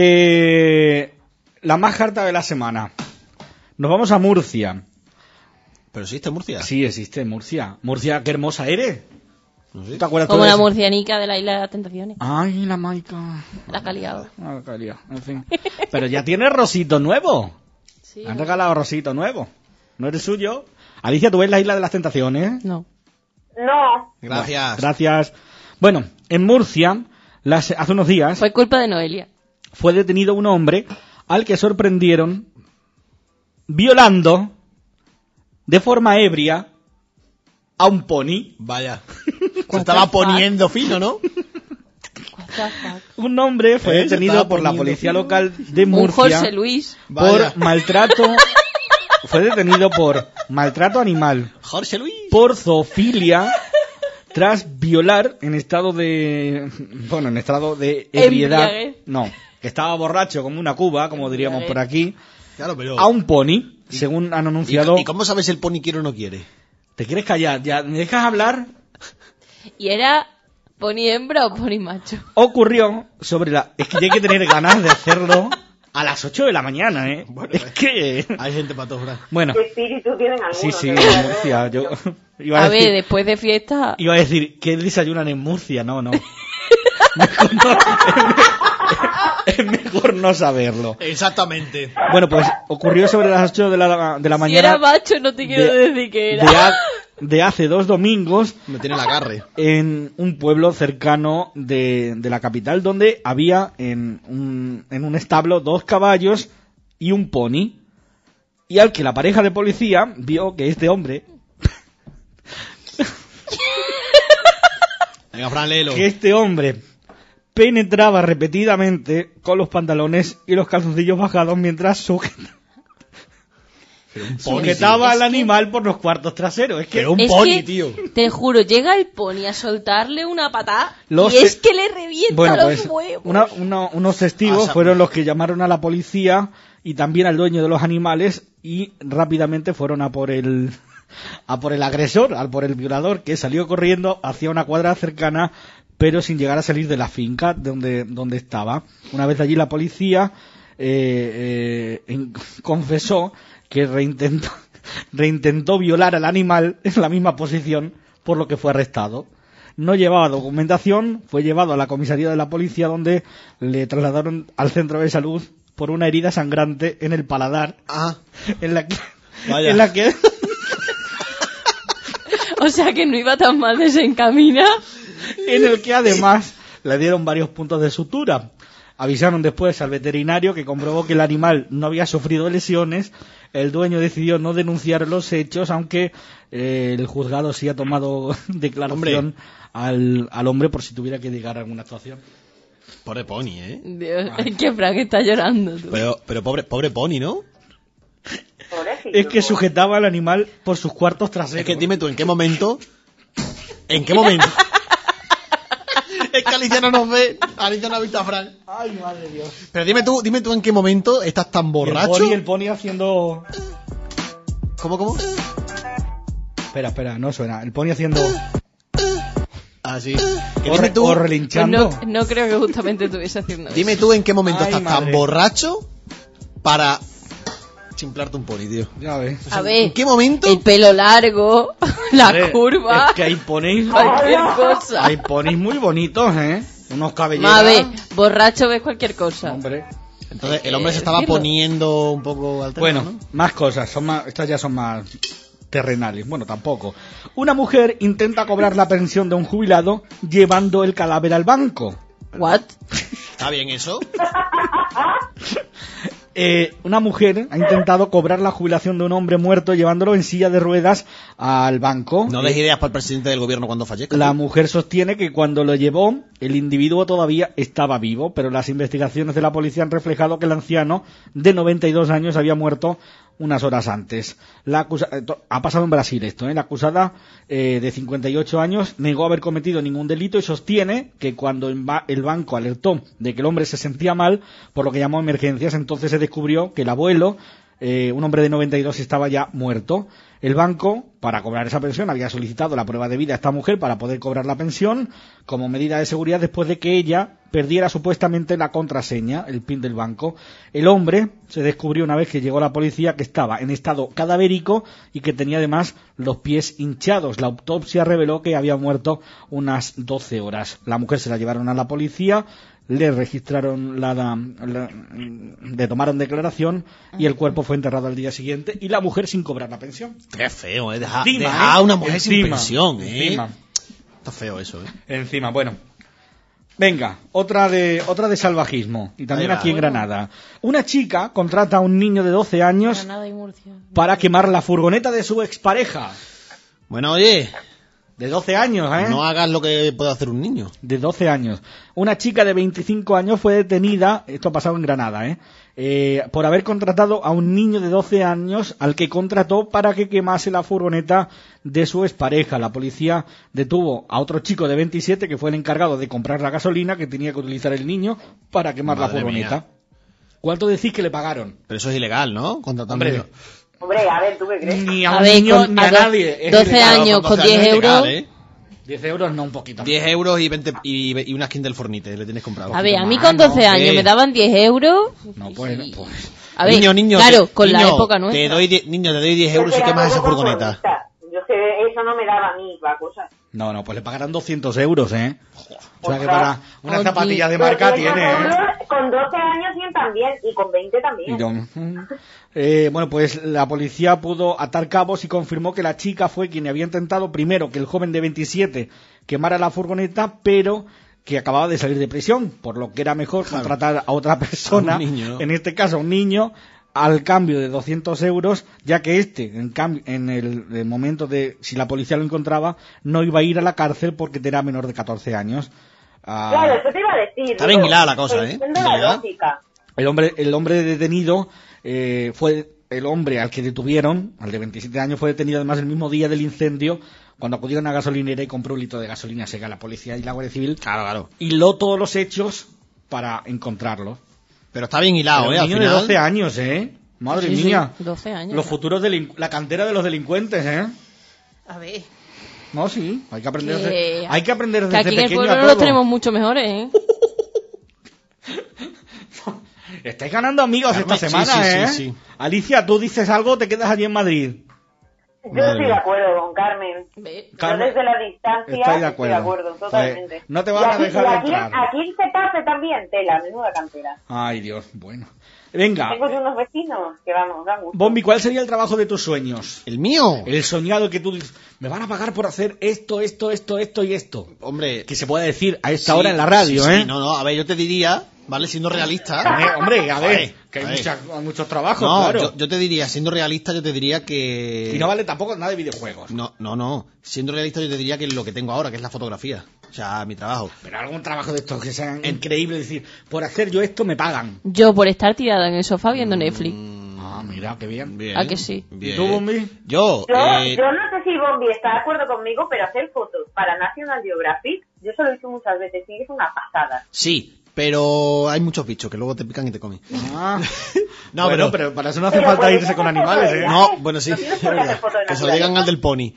Speaker 3: la más harta de la semana. Nos vamos a Murcia.
Speaker 1: ¿Pero existe Murcia?
Speaker 3: Sí, existe Murcia. Murcia, qué hermosa eres.
Speaker 1: No sé.
Speaker 3: ¿Te acuerdas tú
Speaker 2: Como
Speaker 3: de
Speaker 2: la
Speaker 3: eso?
Speaker 2: murcianica de la Isla de las Tentaciones.
Speaker 3: Ay, la Maica.
Speaker 2: La caliado.
Speaker 3: Ah, la calidad, en fin. Pero ya tiene rosito nuevo.
Speaker 2: Sí,
Speaker 3: Han regalado rosito nuevo. ¿No eres suyo? Alicia, ¿tú ves la Isla de las Tentaciones?
Speaker 2: No.
Speaker 4: No.
Speaker 1: Gracias.
Speaker 3: Gracias. Bueno, en Murcia, hace unos días,
Speaker 2: Fue culpa de Noelia.
Speaker 3: fue detenido un hombre al que sorprendieron violando de forma ebria a un pony.
Speaker 1: Vaya. Se estaba poniendo fino, ¿no?
Speaker 2: What the fuck?
Speaker 3: Un hombre fue
Speaker 1: Se
Speaker 3: detenido
Speaker 1: estaba
Speaker 3: por la
Speaker 1: poniendo
Speaker 3: policía
Speaker 1: fino.
Speaker 3: local de
Speaker 2: Un
Speaker 3: Murcia
Speaker 2: José Luis.
Speaker 1: Vaya.
Speaker 3: por maltrato. Fue detenido por maltrato animal,
Speaker 1: Jorge Luis.
Speaker 3: por zoofilia, tras violar en estado de ebriedad.
Speaker 2: Embriaguez.
Speaker 3: No, que estaba borracho como una cuba, como diríamos por aquí,
Speaker 1: Claro, pero...
Speaker 3: a un pony, según han anunciado.
Speaker 1: ¿Y cómo sabes si el pony quiere o no quiere?
Speaker 3: ¿Te quieres callar? ¿Ya me dejas hablar?
Speaker 2: ¿Y era pony hembra o pony macho?
Speaker 3: Ocurrió sobre la... Es que ya hay que tener ganas de hacerlo a las 8 de la mañana, ¿eh?
Speaker 1: Bueno,
Speaker 3: es que...
Speaker 1: Hay gente para todos, ¿verdad?
Speaker 3: Bueno,
Speaker 4: ¿Qué espíritu tienen algunos?
Speaker 3: sí, sí,
Speaker 4: de
Speaker 3: en
Speaker 4: verdad?
Speaker 3: Murcia. Yo iba
Speaker 2: A
Speaker 3: decir,
Speaker 2: ver, después de fiesta...
Speaker 3: iba a decir, ¿qué desayunan en Murcia? No, no. Es mejor no saberlo.
Speaker 1: Exactamente.
Speaker 3: Bueno, pues ocurrió sobre las 8 de la
Speaker 2: Si
Speaker 3: mañana
Speaker 2: era macho, no te quiero
Speaker 3: de-
Speaker 2: decir que era.
Speaker 3: de hace 2 domingos
Speaker 1: Me tiene la agarre.
Speaker 3: en un pueblo cercano de la capital, donde había en un establo 2 caballos y un pony, y al que la pareja de policía vio que este hombre,
Speaker 1: Venga, Fran, léelo.
Speaker 3: penetraba repetidamente con los pantalones y los calzoncillos bajados mientras Sujetaba al animal por los cuartos traseros. Es que
Speaker 1: Pero un
Speaker 2: Es
Speaker 1: pony,
Speaker 2: que,
Speaker 1: tío.
Speaker 2: te juro, llega el pony a soltarle una patada
Speaker 3: Los
Speaker 2: y es
Speaker 3: te-
Speaker 2: que le revienta
Speaker 3: Bueno,
Speaker 2: los
Speaker 3: pues
Speaker 2: huevos.
Speaker 3: unos testigos fueron los que llamaron a la policía y también al dueño de los animales y rápidamente fueron a por el agresor, por el violador, que salió corriendo hacia una cuadra cercana, pero sin llegar a salir de la finca donde estaba. Una vez allí la policía confesó que reintentó violar al animal en la misma posición, por lo que fue arrestado. No llevaba documentación, fue llevado a la comisaría de la policía, donde le trasladaron al centro de salud por una herida sangrante en el paladar, en la que
Speaker 2: O sea que no iba tan mal desencamina.
Speaker 3: en el que además le dieron varios puntos de sutura. Avisaron después al veterinario, que comprobó que el animal no había sufrido lesiones. El dueño decidió no denunciar los hechos, aunque el juzgado sí ha tomado declaración al hombre por si tuviera que llegar a alguna actuación.
Speaker 1: Pobre pony, ¿eh?
Speaker 2: Dios, es que Frank está llorando. Tú.
Speaker 1: Pero pobre pony, ¿no?
Speaker 4: Pobrecito,
Speaker 3: Es que sujetaba al animal por sus cuartos traseros.
Speaker 1: Es que dime tú, ¿en qué momento? ¿En qué momento? Es que Alicia no nos ve. Alicia no ha visto a Frank.
Speaker 3: Ay, madre de Dios.
Speaker 1: Pero dime tú en qué momento estás tan borracho.
Speaker 3: Y el pony haciendo...
Speaker 1: ¿Cómo?
Speaker 3: Espera, no suena. El pony haciendo...
Speaker 1: Sí. Que dime tú,
Speaker 2: Pues
Speaker 3: relinchando.
Speaker 2: no creo que justamente estuviese haciendo eso.
Speaker 1: dime tú en qué momento
Speaker 3: Ay,
Speaker 1: estás
Speaker 3: madre.
Speaker 1: tan borracho para chimplarte un pony, tío.
Speaker 3: Ya ves.
Speaker 2: A ver,
Speaker 1: ¿En qué momento?
Speaker 2: el pelo largo, la
Speaker 3: Hombre,
Speaker 2: curva,
Speaker 3: Es que hay ponis...
Speaker 2: cualquier cosa.
Speaker 3: Hay ponis muy bonitos, ¿eh? Unos cabelleros.
Speaker 2: A ver, borracho ves cualquier cosa.
Speaker 3: Hombre.
Speaker 1: Entonces el hombre se estaba
Speaker 2: decirlo.
Speaker 1: poniendo un poco alterno,
Speaker 3: Bueno,
Speaker 1: ¿no?
Speaker 3: más cosas. Estas ya son más terrenales. Bueno, tampoco. Una mujer intenta cobrar la pensión de un jubilado llevando el cadáver al banco.
Speaker 2: What?
Speaker 1: ¿Está bien eso?
Speaker 3: Una mujer ha intentado cobrar la jubilación de un hombre muerto llevándolo en silla de ruedas al banco.
Speaker 1: No des ideas para el presidente del gobierno cuando fallezca.
Speaker 3: La mujer sostiene que cuando lo llevó, el individuo todavía estaba vivo, pero las investigaciones de la policía han reflejado que el anciano de 92 años había muerto unas horas antes. Ha pasado en Brasil esto, ¿eh? La acusada de 58 años negó haber cometido ningún delito y sostiene que cuando el banco alertó de que el hombre se sentía mal, por lo que llamó a emergencias, entonces se descubrió que el abuelo, un hombre de 92, estaba ya muerto. El banco, para cobrar esa pensión, había solicitado la prueba de vida a esta mujer para poder cobrar la pensión como medida de seguridad después de que ella perdiera supuestamente la contraseña, el PIN del banco. El hombre se descubrió una vez que llegó la policía que estaba en estado cadavérico y que tenía además los pies hinchados. La autopsia reveló que había muerto unas 12 horas. La mujer se la llevaron a la policía, le registraron le tomaron declaración y el cuerpo fue enterrado al día siguiente y la mujer sin cobrar la pensión.
Speaker 1: Qué feo, Deja
Speaker 3: Encima,
Speaker 1: a una mujer sin
Speaker 3: Encima,
Speaker 1: pensión,
Speaker 3: encima.
Speaker 1: Está feo eso,
Speaker 3: Encima, bueno. Venga, otra de salvajismo. Y también
Speaker 1: Ahí va.
Speaker 3: aquí en Granada. Una chica contrata a un niño de 12 años
Speaker 2: Granada y Murcia.
Speaker 3: para quemar la furgoneta de su expareja.
Speaker 1: Bueno, oye,
Speaker 3: De 12 años, ¿eh?
Speaker 1: no hagas lo que puede hacer un niño.
Speaker 3: De 12 años. Una chica de 25 años fue detenida, esto ha pasado en Granada, por haber contratado a un niño de 12 años al que contrató para que quemase la furgoneta de su expareja. La policía detuvo a otro chico de 27 que fue el encargado de comprar la gasolina que tenía que utilizar el niño para quemar la
Speaker 1: Madre
Speaker 3: furgoneta.
Speaker 1: mía.
Speaker 3: ¿Cuánto decís que le pagaron?
Speaker 1: Pero eso es ilegal, ¿no? Contratar
Speaker 3: Hombre,
Speaker 1: un niño.
Speaker 4: Hombre, a ver, ¿tú qué crees?
Speaker 3: Ni a
Speaker 2: A
Speaker 3: un
Speaker 2: ver,
Speaker 3: niño
Speaker 2: con-
Speaker 3: ni a
Speaker 2: a do-
Speaker 3: nadie. Es
Speaker 2: 12
Speaker 3: ilegal.
Speaker 2: años con 10
Speaker 1: es ilegal,
Speaker 2: euros.
Speaker 1: ¿eh?
Speaker 3: 10 euros no, un poquito.
Speaker 1: 10 euros y 20 y una skin del Fornite le tienes comprado.
Speaker 2: A ver, a mí
Speaker 3: más,
Speaker 2: con
Speaker 3: ¿no?
Speaker 2: 12 años
Speaker 1: Sí.
Speaker 2: me daban 10 euros.
Speaker 3: No, pues, pues.
Speaker 2: A ver,
Speaker 1: niño,
Speaker 2: claro,
Speaker 1: te-
Speaker 2: con la
Speaker 1: niño,
Speaker 2: época
Speaker 1: te
Speaker 2: nuestra.
Speaker 1: doy 10 euros y
Speaker 4: Yo
Speaker 1: quemas
Speaker 4: era
Speaker 1: esa
Speaker 4: poco
Speaker 1: furgoneta.
Speaker 4: conformista. Yo sé, eso no me daba a mí la cosa.
Speaker 3: No, pues le pagarán 200 euros, ¿eh? O sea que
Speaker 4: Ostras.
Speaker 3: para una
Speaker 2: Oye,
Speaker 3: zapatilla de
Speaker 4: Pero
Speaker 3: marca
Speaker 4: que
Speaker 3: tiene, ¿eh?
Speaker 4: Con 12 años bien también, y con 20 también.
Speaker 3: Bueno, pues la policía pudo atar cabos y confirmó que la chica fue quien había intentado primero que el joven de 27 quemara la furgoneta, pero que acababa de salir de prisión, por lo que era mejor contratar a otra persona,
Speaker 1: A un niño, ¿no?
Speaker 3: en este caso a un niño, al cambio de 200 euros, ya que en el momento de, si la policía lo encontraba, no iba a ir a la cárcel porque era menor de 14 años.
Speaker 4: Claro, eso te iba a decir.
Speaker 1: Está bien hilada la cosa, ¿eh?
Speaker 4: Entiendo la
Speaker 1: ¿Verdad?
Speaker 4: lógica.
Speaker 3: El hombre detenido fue el hombre al que detuvieron, al de 27 años, fue detenido además el mismo día del incendio, cuando acudieron a una gasolinera y compró un litro de gasolina. Así que la policía y la Guardia Civil hiló todos los hechos para encontrarlo.
Speaker 1: Pero está bien hilado,
Speaker 3: Pero un
Speaker 1: al
Speaker 3: niño
Speaker 1: final.
Speaker 3: de 12 años, Madre mía.
Speaker 2: 12 años.
Speaker 3: Los futuros la cantera de los delincuentes,
Speaker 2: A ver.
Speaker 3: No, sí, hay que aprender
Speaker 2: Que-
Speaker 3: hay que aprender
Speaker 2: Que
Speaker 3: desde
Speaker 2: aquí en el
Speaker 3: pequeño
Speaker 2: pueblo
Speaker 3: a
Speaker 2: no
Speaker 3: todo.
Speaker 2: los tenemos mucho mejores, ¿eh?
Speaker 3: Estáis ganando amigos
Speaker 1: Carmen,
Speaker 3: esta semana,
Speaker 1: sí, sí.
Speaker 3: Alicia, tú dices algo, te quedas allí en Madrid.
Speaker 4: Yo estoy de acuerdo con Carmen.
Speaker 3: Carmen,
Speaker 4: Yo desde la distancia
Speaker 3: estoy de
Speaker 4: estoy de acuerdo, totalmente.
Speaker 3: Pues, no te van a dejar
Speaker 4: aquí,
Speaker 3: entrar.
Speaker 4: Aquí se pase también tela, menuda cantera.
Speaker 3: Ay, Dios, bueno. Venga,
Speaker 4: Tengo yo unos vecinos que vamos, dan gusto.
Speaker 3: Bombi, ¿cuál sería el trabajo de tus sueños?
Speaker 1: ¿El mío?
Speaker 3: El soñado que tú dices, me van a pagar por hacer esto y esto.
Speaker 1: Hombre.
Speaker 3: Que se puede decir a esta
Speaker 1: Sí,
Speaker 3: hora en la radio,
Speaker 1: sí,
Speaker 3: ¿eh?
Speaker 1: sí, no, a ver, yo te diría, ¿vale? Siendo realista.
Speaker 3: Hombre, a ver, que hay
Speaker 1: a ver.
Speaker 3: muchos trabajos,
Speaker 1: No,
Speaker 3: claro.
Speaker 1: yo te diría, siendo realista, yo te diría que...
Speaker 3: Y no vale tampoco nada de videojuegos.
Speaker 1: No. Siendo realista, yo te diría que lo que tengo ahora, que es la fotografía. O sea, mi trabajo.
Speaker 3: Pero algún trabajo de estos que sean increíbles, decir, por hacer yo esto me pagan.
Speaker 2: Yo por estar tirada en el sofá viendo Netflix.
Speaker 3: Ah, mira, qué bien.
Speaker 1: Bien.
Speaker 2: ¿A que sí?
Speaker 1: Bien.
Speaker 3: ¿Y tú, Bombi?
Speaker 1: Yo,
Speaker 4: Yo no sé si Bombi está de acuerdo conmigo, pero hacer fotos para National Geographic, yo se lo he visto muchas veces y es una pasada.
Speaker 1: sí, pero hay muchos bichos que luego te pican y te comen.
Speaker 3: Ah.
Speaker 1: No,
Speaker 3: Bueno, pero para eso no hace
Speaker 4: Pero
Speaker 3: falta
Speaker 4: puedes
Speaker 3: irse con
Speaker 4: hacer
Speaker 3: animales,
Speaker 4: fotos,
Speaker 3: ¿eh?
Speaker 4: ¿eh?
Speaker 1: No, bueno, sí.
Speaker 4: No tienes
Speaker 1: es
Speaker 4: por qué hacer
Speaker 1: verdad.
Speaker 4: fotos de
Speaker 1: Que se lo
Speaker 4: naturaleza.
Speaker 1: digan al del pony.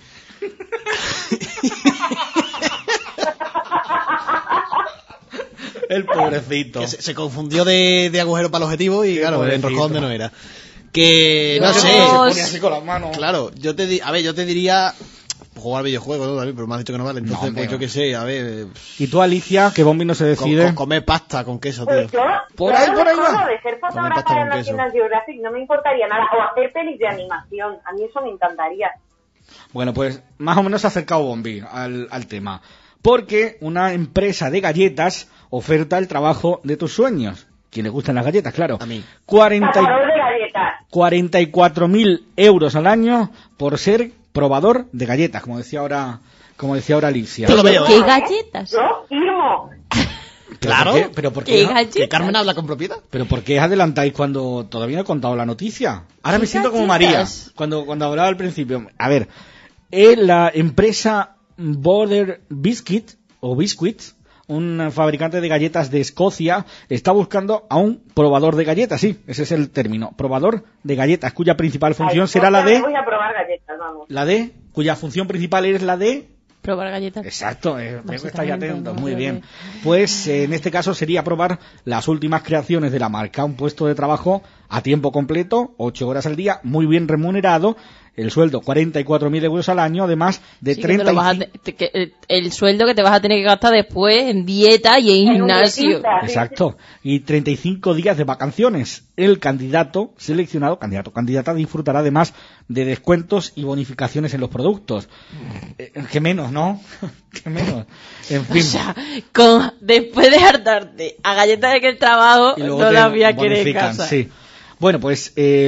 Speaker 3: El pobrecito.
Speaker 1: Que se confundió de agujero para el objetivo y, claro, el
Speaker 3: pobrecito.
Speaker 1: enroscón donde no era. Que, no
Speaker 2: Dios.
Speaker 1: sé.
Speaker 3: Se pone así con las manos.
Speaker 1: Claro, yo te diría jugar videojuegos, ¿no, David? Pero me has dicho que no vale. Entonces,
Speaker 3: hombre,
Speaker 1: pues yo qué sé, a ver.
Speaker 3: Y tú, Alicia, que Bombi no se decide.
Speaker 1: Comer pasta con queso, tío.
Speaker 4: Pues yo,
Speaker 3: Por ahí va.
Speaker 4: de ser
Speaker 1: pasta
Speaker 4: fotógrafa
Speaker 1: con
Speaker 4: de
Speaker 1: queso.
Speaker 4: National Geographic no me importaría nada, o hacer pelis de animación, a mí eso me encantaría.
Speaker 3: Bueno, pues más o menos se ha acercado Bombi al tema. Porque una empresa de galletas oferta el trabajo de tus sueños. Quien le gustan las galletas, claro.
Speaker 1: A mí.
Speaker 4: 'Catador de galletas.
Speaker 3: 44.000 euros al año por ser probador de galletas, como decía ahora Alicia.
Speaker 1: Yo lo veo.
Speaker 2: ¿Qué galletas?
Speaker 4: Yo firmo.
Speaker 1: Claro.
Speaker 3: ¿Pero por
Speaker 2: ¿Qué
Speaker 3: qué?
Speaker 2: galletas?
Speaker 1: Que Carmen habla con propiedad.
Speaker 3: ¿Pero por qué adelantáis cuando todavía no he contado la noticia? Ahora me
Speaker 2: ¿Qué
Speaker 3: siento como María,
Speaker 2: galletas?
Speaker 3: cuando hablaba al principio. A ver, la empresa Border Biscuit, o Biscuits, un fabricante de galletas de Escocia, está buscando a un probador de galletas, sí, ese es el término, probador de galletas, cuya principal función
Speaker 4: Ay,
Speaker 3: será
Speaker 4: pues
Speaker 3: la
Speaker 4: ya me
Speaker 3: de...
Speaker 4: voy a probar galletas, vamos.
Speaker 3: Cuya función principal es la de...
Speaker 2: Probar galletas.
Speaker 3: Exacto, veo que estáis
Speaker 2: Básicamente,
Speaker 3: atentos,
Speaker 2: no,
Speaker 3: muy
Speaker 2: yo
Speaker 3: bien.
Speaker 2: de-
Speaker 3: Pues en este caso sería probar las últimas creaciones de la marca, un puesto de trabajo a tiempo completo, 8 horas al día, muy bien remunerado, el sueldo 44.000 euros al año, además de
Speaker 2: Sí, que te lo
Speaker 3: 35...
Speaker 2: vas a el sueldo que te vas a tener que gastar después en dieta y en
Speaker 4: En un
Speaker 2: gimnasio.
Speaker 4: dietista, sí,
Speaker 3: Exacto, y 35 días de vacaciones. El candidato seleccionado, candidata, disfrutará además de descuentos y bonificaciones en los productos. Que menos, ¿no? Que menos. En fin.
Speaker 2: O sea, después de hartarte a galletas de que el trabajo
Speaker 3: Y luego
Speaker 2: todavía
Speaker 3: te
Speaker 2: quiere
Speaker 3: bonifican,
Speaker 2: casa.
Speaker 3: sí. Bueno, pues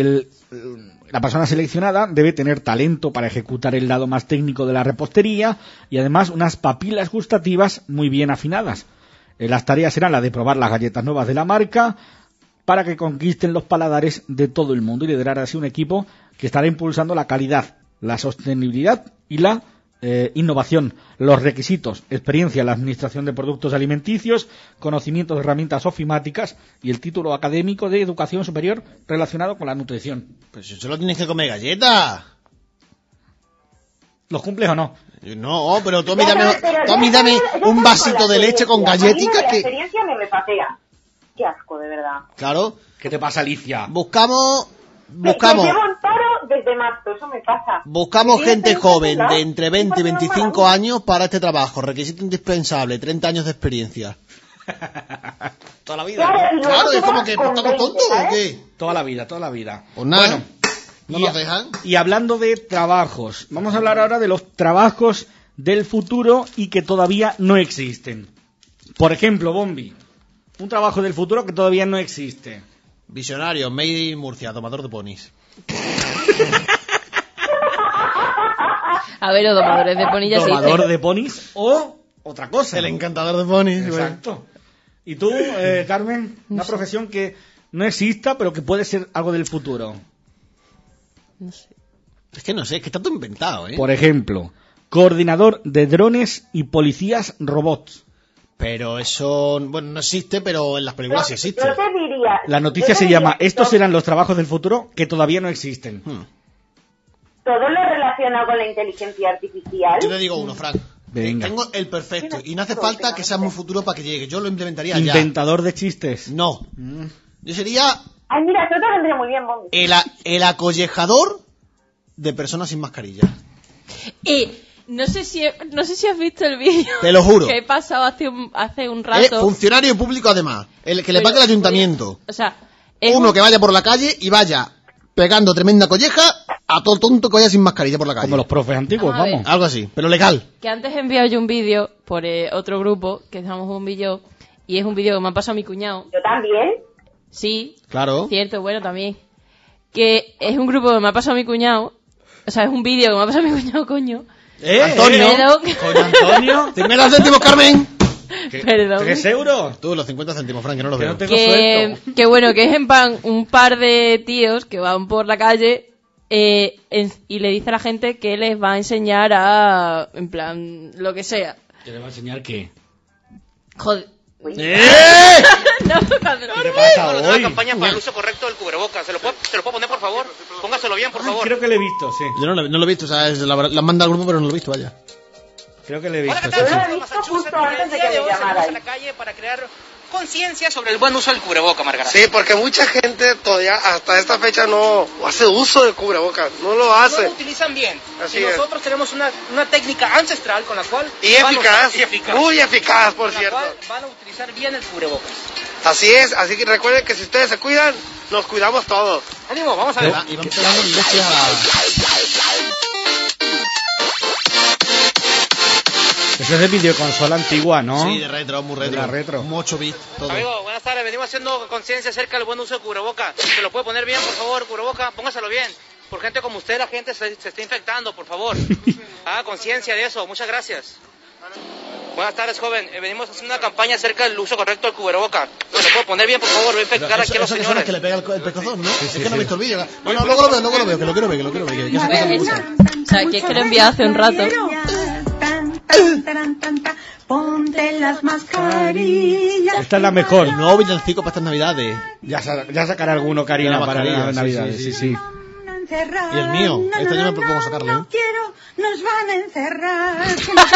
Speaker 3: la persona seleccionada debe tener talento para ejecutar el lado más técnico de la repostería y además unas papilas gustativas muy bien afinadas. Las tareas serán las de probar las galletas nuevas de la marca para que conquisten los paladares de todo el mundo y liderar así un equipo que estará impulsando la calidad, la sostenibilidad y la innovación. Los requisitos: experiencia en la administración de productos alimenticios, conocimiento de herramientas ofimáticas y el título académico de educación superior relacionado con la nutrición.
Speaker 1: Pues si solo tienes que comer galletas.
Speaker 3: ¿Los cumples o no?
Speaker 1: No, pero tú a mí
Speaker 4: Ya,
Speaker 1: dame,
Speaker 4: pero
Speaker 1: tú a mí
Speaker 4: ya
Speaker 1: dame
Speaker 4: tengo la
Speaker 1: un vasito de leche con
Speaker 4: experiencia. A mí
Speaker 1: galletitas
Speaker 4: la
Speaker 1: que...
Speaker 4: experiencia me repatea. Qué asco, de verdad.
Speaker 1: Claro,
Speaker 3: ¿Qué te pasa, Alicia?
Speaker 1: buscamos
Speaker 4: Que llevo en paro desde marzo, eso me pasa.
Speaker 1: Buscamos
Speaker 4: Sí,
Speaker 1: gente
Speaker 4: sí,
Speaker 1: joven
Speaker 4: sí,
Speaker 1: de entre 20 y 25 años para este trabajo. Requisito indispensable, 30 años de experiencia.
Speaker 3: Toda la vida.
Speaker 4: Claro, y luego
Speaker 1: Claro,
Speaker 4: tú
Speaker 1: es como
Speaker 4: vas
Speaker 1: que
Speaker 4: con
Speaker 1: ¿estamos
Speaker 4: 20,
Speaker 1: tontos o
Speaker 4: ¿sabes?
Speaker 1: qué?
Speaker 3: Toda la vida, toda la vida.
Speaker 1: Pues nada,
Speaker 3: Bueno,
Speaker 1: no
Speaker 3: y
Speaker 1: nos
Speaker 3: a-
Speaker 1: dejan.
Speaker 3: Y hablando de trabajos, vamos a hablar ahora de los trabajos del futuro y que todavía no existen. Por ejemplo, Bombi, un trabajo del futuro que todavía no existe.
Speaker 1: Visionario, Made in Murcia, tomador de ponis.
Speaker 2: A ver, los domadores de ponillas sí.
Speaker 3: Tomador de ponis o otra cosa.
Speaker 1: El encantador de ponis.
Speaker 3: Exacto. ¿Y tú, Carmen? Una profesión que no exista, pero que puede ser algo del futuro.
Speaker 2: No sé.
Speaker 1: Es que no sé, es que está todo inventado, ¿eh?
Speaker 3: Por ejemplo, coordinador de drones y policías robots.
Speaker 1: Pero eso, bueno, no existe, pero en las películas sí existe.
Speaker 4: Yo te diría...
Speaker 3: La noticia se llama ¿Estos serán los trabajos del futuro que todavía no existen?
Speaker 4: Todo lo relacionado con la inteligencia artificial.
Speaker 1: Yo te digo uno, Frank.
Speaker 3: Venga.
Speaker 1: Tengo el perfecto y no hace falta que sea muy futuro para que llegue. Yo lo implementaría
Speaker 3: Inventador de chistes.
Speaker 1: No. Yo sería
Speaker 4: Ay, mira, eso te vendría muy bien, Bombi.
Speaker 1: el acollejador de personas sin mascarilla.
Speaker 2: No sé si has visto el vídeo.
Speaker 1: Te lo juro.
Speaker 2: Que he pasado hace un rato.
Speaker 1: Funcionario público además. El que le pague el ayuntamiento.
Speaker 2: O sea,
Speaker 1: Uno que vaya por la calle y vaya pegando tremenda colleja a todo tonto que vaya sin mascarilla por la calle.
Speaker 3: Como los profes antiguos,
Speaker 2: A ver.
Speaker 3: vamos.
Speaker 1: Algo así, pero legal.
Speaker 2: Que antes he enviado yo un vídeo por otro grupo, que estamos Bombi y yo, y es un vídeo que me ha pasado mi cuñado.
Speaker 4: Yo también.
Speaker 2: Sí,
Speaker 1: Claro.
Speaker 2: cierto, bueno, también. Que es un grupo que me ha pasado mi cuñado. O sea, es un vídeo que me ha pasado mi cuñado, coño.
Speaker 1: Antonio.
Speaker 2: Pero-
Speaker 3: Coño, Antonio.
Speaker 1: 50 céntimos, Carmen.
Speaker 2: Perdón.
Speaker 3: 3 euros.
Speaker 1: Tú, los 50 céntimos, Frank, que no los
Speaker 3: Que
Speaker 1: veo.
Speaker 3: no tengo sueldo.
Speaker 2: Que bueno, que es en plan un par de tíos que van por la calle y le dice a la gente que les va a enseñar a, en plan, lo que sea.
Speaker 3: ¿Te le va a enseñar qué?
Speaker 2: Joder. No, cuando-
Speaker 3: ¿Qué te pasa
Speaker 9: Bueno, una
Speaker 3: hoy?
Speaker 9: campaña para el uso correcto del cubrebocas. ¿Se lo puedo poner, por favor? Póngaselo bien, por favor.
Speaker 3: Creo que le he visto, sí.
Speaker 1: Yo no lo he visto, o sea, la manda al grupo, pero no lo he visto, vaya.
Speaker 3: Creo que le he
Speaker 9: Hola,
Speaker 3: visto,
Speaker 9: ¿qué
Speaker 3: sí,
Speaker 9: tal?
Speaker 3: sí.
Speaker 4: Yo lo he visto justo antes de que me llamarais.
Speaker 9: Salimos a la calle para crear conciencia sobre el buen uso del cubreboca, Margarita.
Speaker 10: Sí, porque mucha gente todavía hasta esta fecha no hace uso de cubrebocas, no lo
Speaker 9: No
Speaker 10: hace.
Speaker 9: lo utilizan bien.
Speaker 10: Así
Speaker 9: y
Speaker 10: es.
Speaker 9: nosotros tenemos una técnica ancestral con la cual
Speaker 10: Y
Speaker 9: van a
Speaker 10: eficaz,
Speaker 9: usar- y eficaz,
Speaker 10: muy eficaz, por
Speaker 9: con la
Speaker 10: cierto.
Speaker 9: cual van a utilizar bien el cubrebocas.
Speaker 10: Así es, así que recuerden que si ustedes se cuidan, nos cuidamos todos.
Speaker 9: Ánimo, vamos a ver.
Speaker 1: Y van pegando leche a...
Speaker 3: Eso es de videoconsola antigua, ¿no?
Speaker 1: Sí, de retro, muy retro.
Speaker 3: De la retro.
Speaker 1: Muy 8 bits, todo.
Speaker 9: Amigo, buenas tardes. Venimos haciendo conciencia acerca del buen uso de cubreboca. ¿Se lo puede poner bien, por favor, cubreboca? Póngaselo bien. Por gente como usted, la gente se está infectando, por favor. Haga conciencia de eso. Muchas gracias. Buenas tardes, joven. Venimos haciendo una campaña acerca del uso correcto del cubreboca. ¿Se lo puede poner bien, por favor? Voy a infectar aquí a los
Speaker 1: Eso que son
Speaker 9: señores.
Speaker 1: las que le pega el pecozón, ¿no? Es que no he visto el vídeo. Bueno, luego lo veo, que lo quiero ver, que
Speaker 2: A ver, o sea, que es que lo envié hace un rato.
Speaker 11: Ponte las mascarillas.
Speaker 3: Esta es la mejor.
Speaker 1: El nuevo villancico para estas navidades.
Speaker 3: Ya sacará alguno, Karina,
Speaker 1: La
Speaker 3: para
Speaker 1: mascarilla,
Speaker 3: las
Speaker 1: sí,
Speaker 3: navidades.
Speaker 1: sí,
Speaker 3: Sí,
Speaker 1: sí.
Speaker 3: sí.
Speaker 1: Y el mío, este año me propongo sacarle, ¿eh?
Speaker 11: No quiero, nos van a encerrar.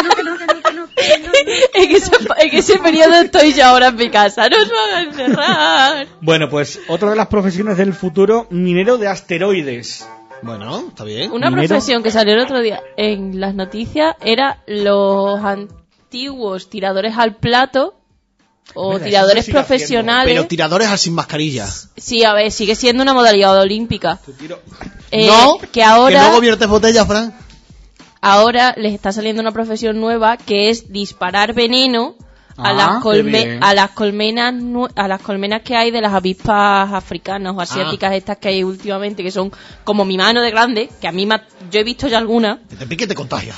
Speaker 2: En ese periodo estoy yo ahora en mi casa. Nos van a encerrar.
Speaker 3: Bueno, pues otra de las profesiones del futuro, minero de asteroides.
Speaker 1: Bueno, está bien.
Speaker 2: Una
Speaker 3: Minero.
Speaker 2: profesión que salió el otro día en las noticias era los antiguos tiradores al plato o
Speaker 3: Mira,
Speaker 2: tiradores
Speaker 3: eso se sigue
Speaker 2: profesionales.
Speaker 1: Pero tiradores al sin mascarilla.
Speaker 2: Sí, a ver, sigue siendo una modalidad olímpica.
Speaker 1: No,
Speaker 2: que ahora,
Speaker 1: luego viertes botellas, Fran.
Speaker 2: ahora les está saliendo una profesión nueva que es disparar veneno a
Speaker 3: Ah,
Speaker 2: las
Speaker 3: qué bien.
Speaker 2: a las colmenas que hay de las avispas africanas o asiáticas estas que hay últimamente, que son como mi mano de grande, que a mí yo he visto ya algunas.
Speaker 1: Que te pique y te contagia.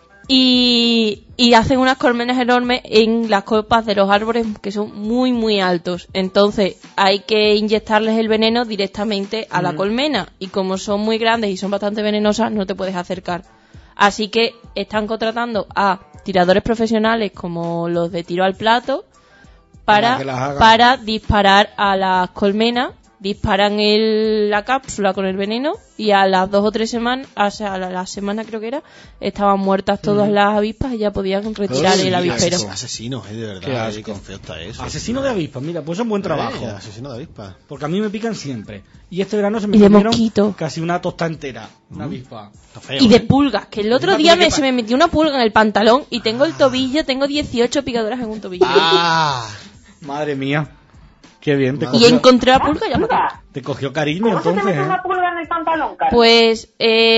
Speaker 2: Y hacen unas colmenas enormes en las copas de los árboles que son muy muy altos. Entonces hay que inyectarles el veneno directamente a la colmena, y como son muy grandes y son bastante venenosas no te puedes acercar. Así que están contratando a tiradores profesionales como los de tiro al plato
Speaker 3: Para que las hagan.
Speaker 2: para disparar a las colmenas. Disparan la cápsula con el veneno y a las 2 o 3 semanas, o sea, a la semana creo que era, estaban muertas todas las avispas y ya podían retirar el avispero.
Speaker 1: Asesino, de verdad.
Speaker 3: Qué asco.
Speaker 1: Qué feo está eso.
Speaker 3: Asesino de avispas, mira, pues es un buen trabajo.
Speaker 1: Asesino de avispas.
Speaker 3: Porque a mí me pican siempre. Y este verano se me
Speaker 2: Y de
Speaker 3: comieron
Speaker 2: mosquito.
Speaker 3: casi una tosta entera. Una avispa.
Speaker 1: Está feo.
Speaker 2: Y de pulgas, que el otro
Speaker 3: Una
Speaker 2: día
Speaker 3: cosa que
Speaker 2: se me metió una pulga en el pantalón y tengo el tobillo, tengo 18 picaduras en un tobillo.
Speaker 1: Ah,
Speaker 3: Madre mía. Qué bien, te
Speaker 2: Y
Speaker 3: cogió,
Speaker 2: encontré la pulga y ya maté.
Speaker 3: te cogió cariño
Speaker 4: ¿Cómo se te
Speaker 3: entonces,
Speaker 4: mete
Speaker 3: ¿eh?
Speaker 4: una pulga en el pantalón, Carmen?
Speaker 2: Pues,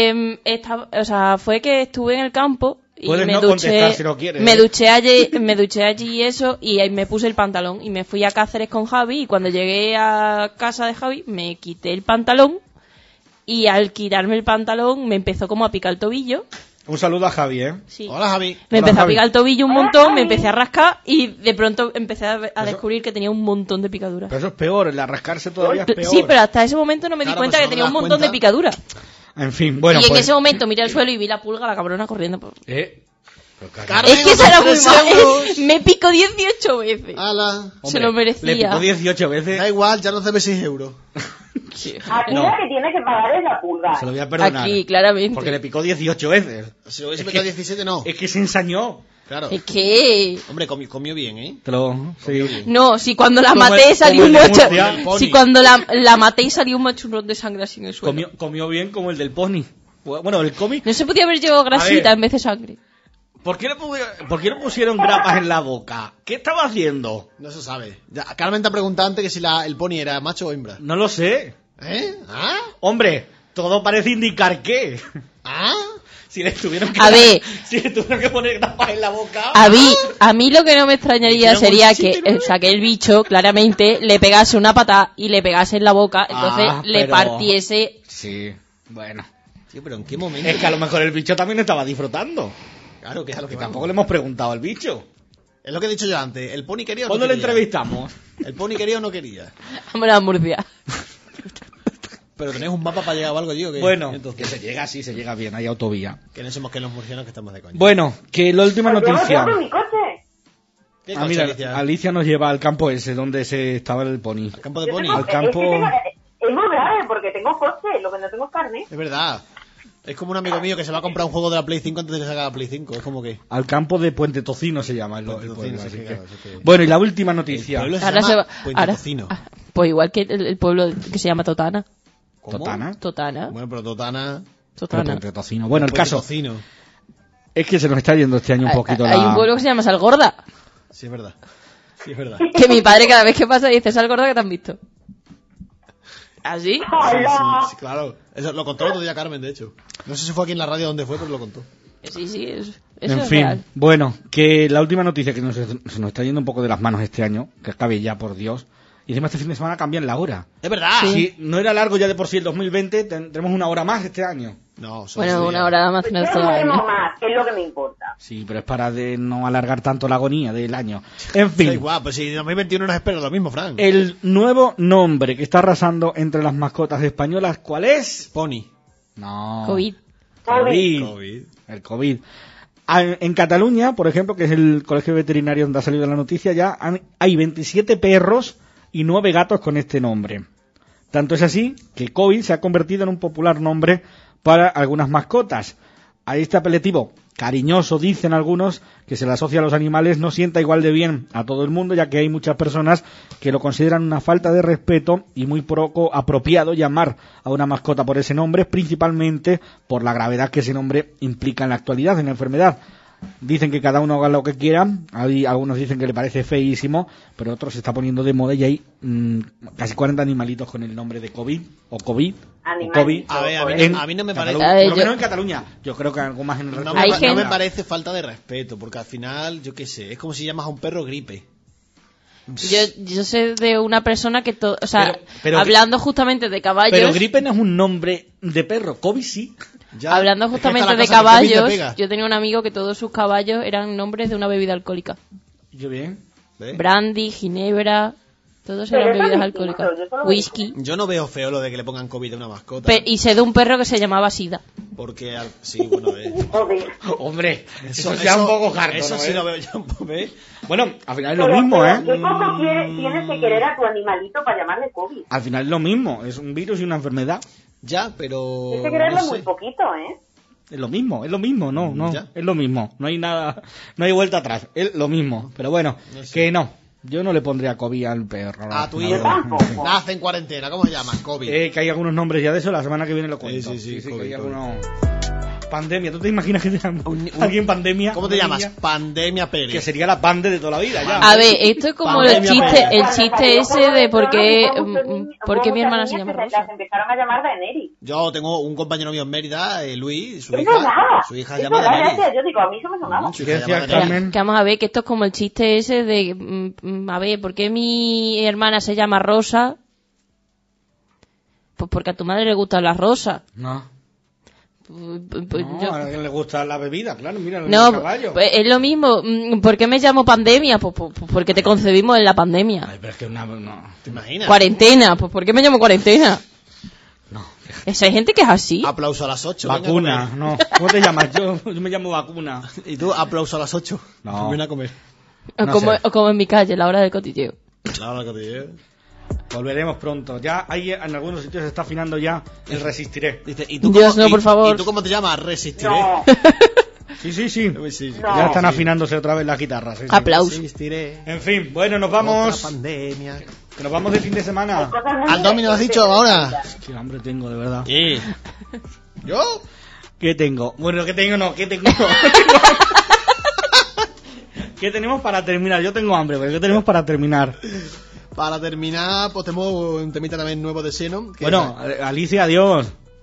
Speaker 2: fue que estuve en el campo y
Speaker 3: Puedes
Speaker 2: me
Speaker 3: no
Speaker 2: duché,
Speaker 3: contestar si no quieres,
Speaker 2: me
Speaker 3: ¿eh?
Speaker 2: duché allí y eso, y ahí me puse el pantalón y me fui a Cáceres con Javi, y cuando llegué a casa de Javi me quité el pantalón, y al quitarme el pantalón me empezó como a picar el tobillo.
Speaker 3: Un saludo a Javi, ¿eh?
Speaker 2: Sí.
Speaker 1: hola, Javi.
Speaker 2: Me
Speaker 3: Hola,
Speaker 2: empezó a
Speaker 3: Javi.
Speaker 2: picar el tobillo un
Speaker 4: Hola,
Speaker 2: montón,
Speaker 4: Javi.
Speaker 2: me empecé a rascar y de pronto empecé a descubrir que tenía un montón de picaduras.
Speaker 3: Pero eso es peor, el rascarse todavía es peor.
Speaker 2: Sí, pero hasta ese momento no me di
Speaker 1: Claro,
Speaker 2: cuenta
Speaker 1: pues
Speaker 2: que
Speaker 1: no
Speaker 2: tenía
Speaker 1: te
Speaker 2: un
Speaker 1: das
Speaker 2: montón de
Speaker 1: cuenta.
Speaker 2: picaduras.
Speaker 3: En fin, bueno,
Speaker 2: y en
Speaker 3: pues...
Speaker 2: ese momento miré al suelo y vi la pulga, la cabrona corriendo.
Speaker 1: Carmen,
Speaker 2: es que eso era muy
Speaker 1: 3
Speaker 2: mal.
Speaker 1: euros.
Speaker 2: Me picó 18 veces.
Speaker 1: Ala.
Speaker 2: Se lo merecía.
Speaker 3: Le picó 18 veces.
Speaker 1: Da igual, ya no debe 6 euros.
Speaker 4: Aquí la que tiene que pagar es la pulga.
Speaker 3: Se lo voy a perdonar.
Speaker 2: Aquí, claramente.
Speaker 3: Porque le picó 18 veces.
Speaker 1: Si lo hubiese picado 17, no.
Speaker 3: Es que se ensañó.
Speaker 1: Claro.
Speaker 2: Es que...
Speaker 1: Hombre, comió bien, ¿eh?
Speaker 3: Sí.
Speaker 2: No, si cuando la
Speaker 3: Como
Speaker 2: maté
Speaker 3: el-
Speaker 2: salió
Speaker 3: como
Speaker 2: un
Speaker 3: el de
Speaker 2: macho...
Speaker 3: Murcia.
Speaker 2: Si cuando la maté y salió un machurrón de sangre así en el suelo.
Speaker 3: Comió bien como el del pony. Bueno, el cómic...
Speaker 2: No se podía haber llevado grasita en vez de sangre.
Speaker 3: ¿Por qué le pusieron grapas en la boca? ¿Qué estaba haciendo?
Speaker 1: No se sabe. Ya, Carmen te ha preguntado antes que si el pony era macho o hembra.
Speaker 3: No lo sé.
Speaker 1: ¿Eh? ¿Ah?
Speaker 3: Hombre, todo parece indicar que...
Speaker 1: ¿Ah?
Speaker 3: Si le tuvieron que...
Speaker 2: A ver.
Speaker 3: Si le tuvieron que poner grapas en la boca...
Speaker 2: A mí lo que no me extrañaría
Speaker 3: Hicieron
Speaker 2: sería
Speaker 3: un chiste,
Speaker 2: que,
Speaker 3: ¿no?
Speaker 2: o sea, que el bicho claramente le pegase una patada y le pegase en la boca, entonces le
Speaker 3: pero-
Speaker 2: partiese...
Speaker 3: Sí, bueno.
Speaker 1: Sí, pero ¿en qué momento?
Speaker 3: Es que a lo mejor el bicho también estaba disfrutando.
Speaker 1: Claro, que es a lo que
Speaker 3: Tampoco
Speaker 1: vamos.
Speaker 3: le hemos preguntado al bicho.
Speaker 1: Es lo que he dicho yo antes. ¿El pony quería o no
Speaker 3: ¿Cuándo le
Speaker 1: quería?
Speaker 3: entrevistamos?
Speaker 1: ¿El pony quería o no quería?
Speaker 2: Vámonos a Murcia.
Speaker 1: Pero tenéis un mapa para llegar o algo, tío.
Speaker 3: Bueno,
Speaker 1: entonces,
Speaker 3: que se llega así, se llega bien, hay autovía.
Speaker 1: que no somos que los murcianos que estamos de coña.
Speaker 3: Bueno, que la última
Speaker 4: Pues yo no
Speaker 3: noticia.
Speaker 4: tengo mi coche.
Speaker 1: ¿Qué
Speaker 3: Ah,
Speaker 1: coche,
Speaker 3: mira,
Speaker 1: Alicia?
Speaker 3: Alicia nos lleva al campo ese donde se estaba el pony.
Speaker 1: ¿Al campo de
Speaker 4: Yo
Speaker 1: pony?
Speaker 4: tengo-
Speaker 3: Al campo-
Speaker 4: es muy grave porque tengo coche, lo que no tengo es carne.
Speaker 1: Es verdad. Es como un amigo mío que se va a comprar un juego de la Play 5 antes de que salga la Play 5. Es como que...
Speaker 3: Al campo de Puente Tocino se llama el
Speaker 1: Puente
Speaker 3: pueblo,
Speaker 1: Tocino,
Speaker 3: así
Speaker 1: sí,
Speaker 3: que-
Speaker 1: claro, sí que-
Speaker 3: Bueno, y la última noticia.
Speaker 1: El pueblo se
Speaker 2: Ahora
Speaker 1: llama
Speaker 2: se va...
Speaker 1: Puente
Speaker 2: ahora-
Speaker 1: Tocino.
Speaker 2: Pues igual que el pueblo que se llama Totana.
Speaker 1: ¿Cómo?
Speaker 3: ¿Totana?
Speaker 2: Totana.
Speaker 1: Bueno, pero Totana...
Speaker 3: Pero
Speaker 2: Totana.
Speaker 3: Puente Tocino. Bueno, el
Speaker 1: Puente
Speaker 3: caso
Speaker 1: Tocino.
Speaker 3: es que se nos está yendo este año un poquito
Speaker 2: Hay
Speaker 3: la...
Speaker 2: un pueblo que se llama Salgorda.
Speaker 1: Sí, es verdad. Sí, es verdad.
Speaker 2: Que mi padre cada vez que pasa dice, Salgorda, que te han visto. ¿Así?
Speaker 1: Sí, sí, claro. Eso lo contó el otro día Carmen, de hecho. No sé si fue aquí en la radio donde fue, pero lo contó.
Speaker 2: Sí, eso
Speaker 3: En
Speaker 2: es
Speaker 3: fin,
Speaker 2: real.
Speaker 3: bueno, que la última noticia que se nos está yendo un poco de las manos este año, que acabe ya, por Dios, y encima este fin de semana cambian la hora.
Speaker 1: Es verdad.
Speaker 3: Si no era largo ya de por sí el 2020, tendremos una hora más este año.
Speaker 1: No, solo
Speaker 2: Bueno,
Speaker 1: ese
Speaker 2: una
Speaker 1: día.
Speaker 2: hora más
Speaker 4: Yo
Speaker 2: no es
Speaker 4: no
Speaker 2: todo el
Speaker 4: tengo
Speaker 2: año.
Speaker 4: más, que es lo que me importa.
Speaker 3: Sí, pero es para de no alargar tanto la agonía del año. En
Speaker 1: Da
Speaker 3: fin,
Speaker 1: igual, pues si en 2021 nos espera lo mismo, Frank.
Speaker 3: el nuevo nombre que está arrasando entre las mascotas españolas, ¿cuál es?
Speaker 1: Pony.
Speaker 3: No.
Speaker 2: COVID.
Speaker 3: COVID. El COVID. En Cataluña, por ejemplo, que es el colegio veterinario donde ha salido la noticia, ya hay 27 perros y 9 gatos con este nombre. Tanto es así que COVID se ha convertido en un popular nombre para algunas mascotas. A este apelativo cariñoso, dicen algunos, que se le asocia a los animales, no sienta igual de bien a todo el mundo, ya que hay muchas personas que lo consideran una falta de respeto y muy poco apropiado llamar a una mascota por ese nombre, principalmente por la gravedad que ese nombre implica en la actualidad, en la enfermedad. Dicen que cada uno haga lo que quiera, hay algunos dicen que le parece feísimo, pero otros se está poniendo de moda y hay casi 40 animalitos con el nombre de COVID o COVID. O COVID.
Speaker 1: A ver, a mí no me parece...
Speaker 3: Cataluña, por lo
Speaker 2: yo-
Speaker 3: menos en Cataluña. Yo creo que algo más en el resto
Speaker 1: No
Speaker 3: de
Speaker 1: me,
Speaker 2: Hay
Speaker 1: no
Speaker 2: gente-
Speaker 1: me parece falta de respeto, porque al final, yo qué sé, es como si llamas a un perro gripe.
Speaker 2: Yo sé de una persona que, o sea,
Speaker 3: Pero-
Speaker 2: hablando justamente de caballos,
Speaker 3: Pero gripe no es un nombre de perro, COVID sí.
Speaker 1: Ya,
Speaker 2: hablando
Speaker 1: es que
Speaker 2: justamente
Speaker 1: está la
Speaker 2: de
Speaker 1: cosa que COVID te
Speaker 2: caballos,
Speaker 1: pega.
Speaker 2: yo tenía un amigo que todos sus caballos eran nombres de una bebida alcohólica.
Speaker 3: Yo bien.
Speaker 1: ¿Ves?
Speaker 2: Brandy, ginebra, todos
Speaker 4: Pero
Speaker 2: eran
Speaker 4: eso es
Speaker 2: bebidas
Speaker 4: distinto,
Speaker 2: alcohólicas.
Speaker 4: yo solo veo
Speaker 2: Whisky.
Speaker 1: Yo no veo feo lo de que le pongan COVID a una mascota.
Speaker 2: Y sé de un perro que se llamaba Sida.
Speaker 1: Porque, sí, bueno,
Speaker 4: Joder.
Speaker 3: Hombre, eso ya un poco harto,
Speaker 1: Eso
Speaker 3: ¿no,
Speaker 1: sí
Speaker 3: eh?
Speaker 1: lo veo yo un poco, ¿ves?
Speaker 3: Bueno, al final es lo
Speaker 4: Pero-
Speaker 3: mismo,
Speaker 4: pero
Speaker 3: ¿eh?
Speaker 4: ¿qué poco tienes que querer a tu animalito para llamarle COVID?
Speaker 3: Al final es lo mismo, es un virus y una enfermedad.
Speaker 1: Ya, pero...
Speaker 4: Tienes que quererlo
Speaker 1: no sé.
Speaker 4: muy poquito, ¿eh?
Speaker 3: Es lo mismo, no,
Speaker 1: Ya.
Speaker 3: es lo mismo. No hay nada, no hay vuelta atrás, es lo mismo. Pero bueno,
Speaker 1: No sé.
Speaker 3: que no. Yo no le pondría COVID al perro.
Speaker 1: A tu
Speaker 3: la
Speaker 1: hijo.
Speaker 3: verdad.
Speaker 4: tampoco.
Speaker 1: Nace en cuarentena, ¿cómo se llama? COVID.
Speaker 3: Que hay algunos nombres ya de eso, la semana que viene lo cuento.
Speaker 1: sí,
Speaker 3: que
Speaker 1: COVID,
Speaker 3: hay
Speaker 1: COVID.
Speaker 3: algunos... Pandemia, ¿tú te imaginas que te llaman
Speaker 1: Un-
Speaker 3: alguien pandemia?
Speaker 1: ¿Cómo te
Speaker 3: una
Speaker 1: llamas?
Speaker 3: niña?
Speaker 1: Pandemia Pérez.
Speaker 3: Que sería la pande de toda la vida ya.
Speaker 2: A ver, esto es como el
Speaker 1: Pandemia
Speaker 2: chiste,
Speaker 1: Pérez.
Speaker 2: el chiste ese de por qué mi hermana se llama Rosa.
Speaker 4: Las empezaron a llamar Daenerys.
Speaker 1: Yo tengo un compañero mío en Mérida, Luis, su
Speaker 4: Es
Speaker 1: hija.
Speaker 4: verdad.
Speaker 1: Su hija se
Speaker 4: Es
Speaker 1: llama
Speaker 4: verdad,
Speaker 1: Daenerys.
Speaker 4: gracias. Yo digo, a mí eso me sonaba.
Speaker 1: Su
Speaker 3: ¿Qué
Speaker 1: hija se llama
Speaker 3: decía
Speaker 1: Daenerys.
Speaker 3: Carmen?
Speaker 2: Que vamos a ver, que esto es como el chiste ese de, a ver, ¿por qué mi hermana se llama Rosa? Pues porque a tu madre le gustan las rosas.
Speaker 3: No.
Speaker 2: Pues
Speaker 3: No,
Speaker 2: yo-
Speaker 3: a alguien le gusta la bebida, claro, mira, el
Speaker 2: No,
Speaker 3: caballo.
Speaker 2: pues es lo mismo. ¿Por qué me llamo pandemia? Pues porque te concebimos en la pandemia.
Speaker 3: Ay, pero es que no.
Speaker 1: ¿Te imaginas?
Speaker 2: Cuarentena, pues ¿por qué me llamo cuarentena?
Speaker 3: No, fíjate.
Speaker 2: Esa hay gente que es así.
Speaker 1: Aplauso a las 8.
Speaker 3: Vacuna, no. ¿Cómo te llamas? Yo me llamo Vacuna.
Speaker 1: ¿Y tú? Aplauso a las 8.
Speaker 3: No.
Speaker 1: Ven a comer.
Speaker 2: O como en mi calle, la hora del cotilleo.
Speaker 1: La hora del cotilleo.
Speaker 3: Volveremos pronto. Ya hay en algunos sitios se está afinando ya el Resistiré.
Speaker 1: Dice, ¿y tú
Speaker 2: Dios,
Speaker 1: cómo,
Speaker 2: no, por favor.
Speaker 1: ¿Y tú cómo te llamas? Resistiré.
Speaker 4: No.
Speaker 3: Sí.
Speaker 4: No.
Speaker 3: Ya están afinándose otra vez las guitarras. Sí.
Speaker 2: Aplausos.
Speaker 1: Resistiré.
Speaker 3: En fin, bueno, nos vamos.
Speaker 1: Otra pandemia.
Speaker 3: Que nos vamos de fin de semana.
Speaker 1: ¿Al Domino has dicho ahora?
Speaker 3: Qué hambre tengo, de verdad.
Speaker 1: Sí. ¿Yo?
Speaker 3: ¿Qué tengo? Bueno, ¿qué tengo? No, ¿qué tengo? ¿Qué tenemos para terminar? Yo tengo hambre, pero ¿qué tenemos para terminar?
Speaker 1: Para terminar, pues tenemos un temita también nuevo de Xenon.
Speaker 3: Bueno, Alicia, adiós.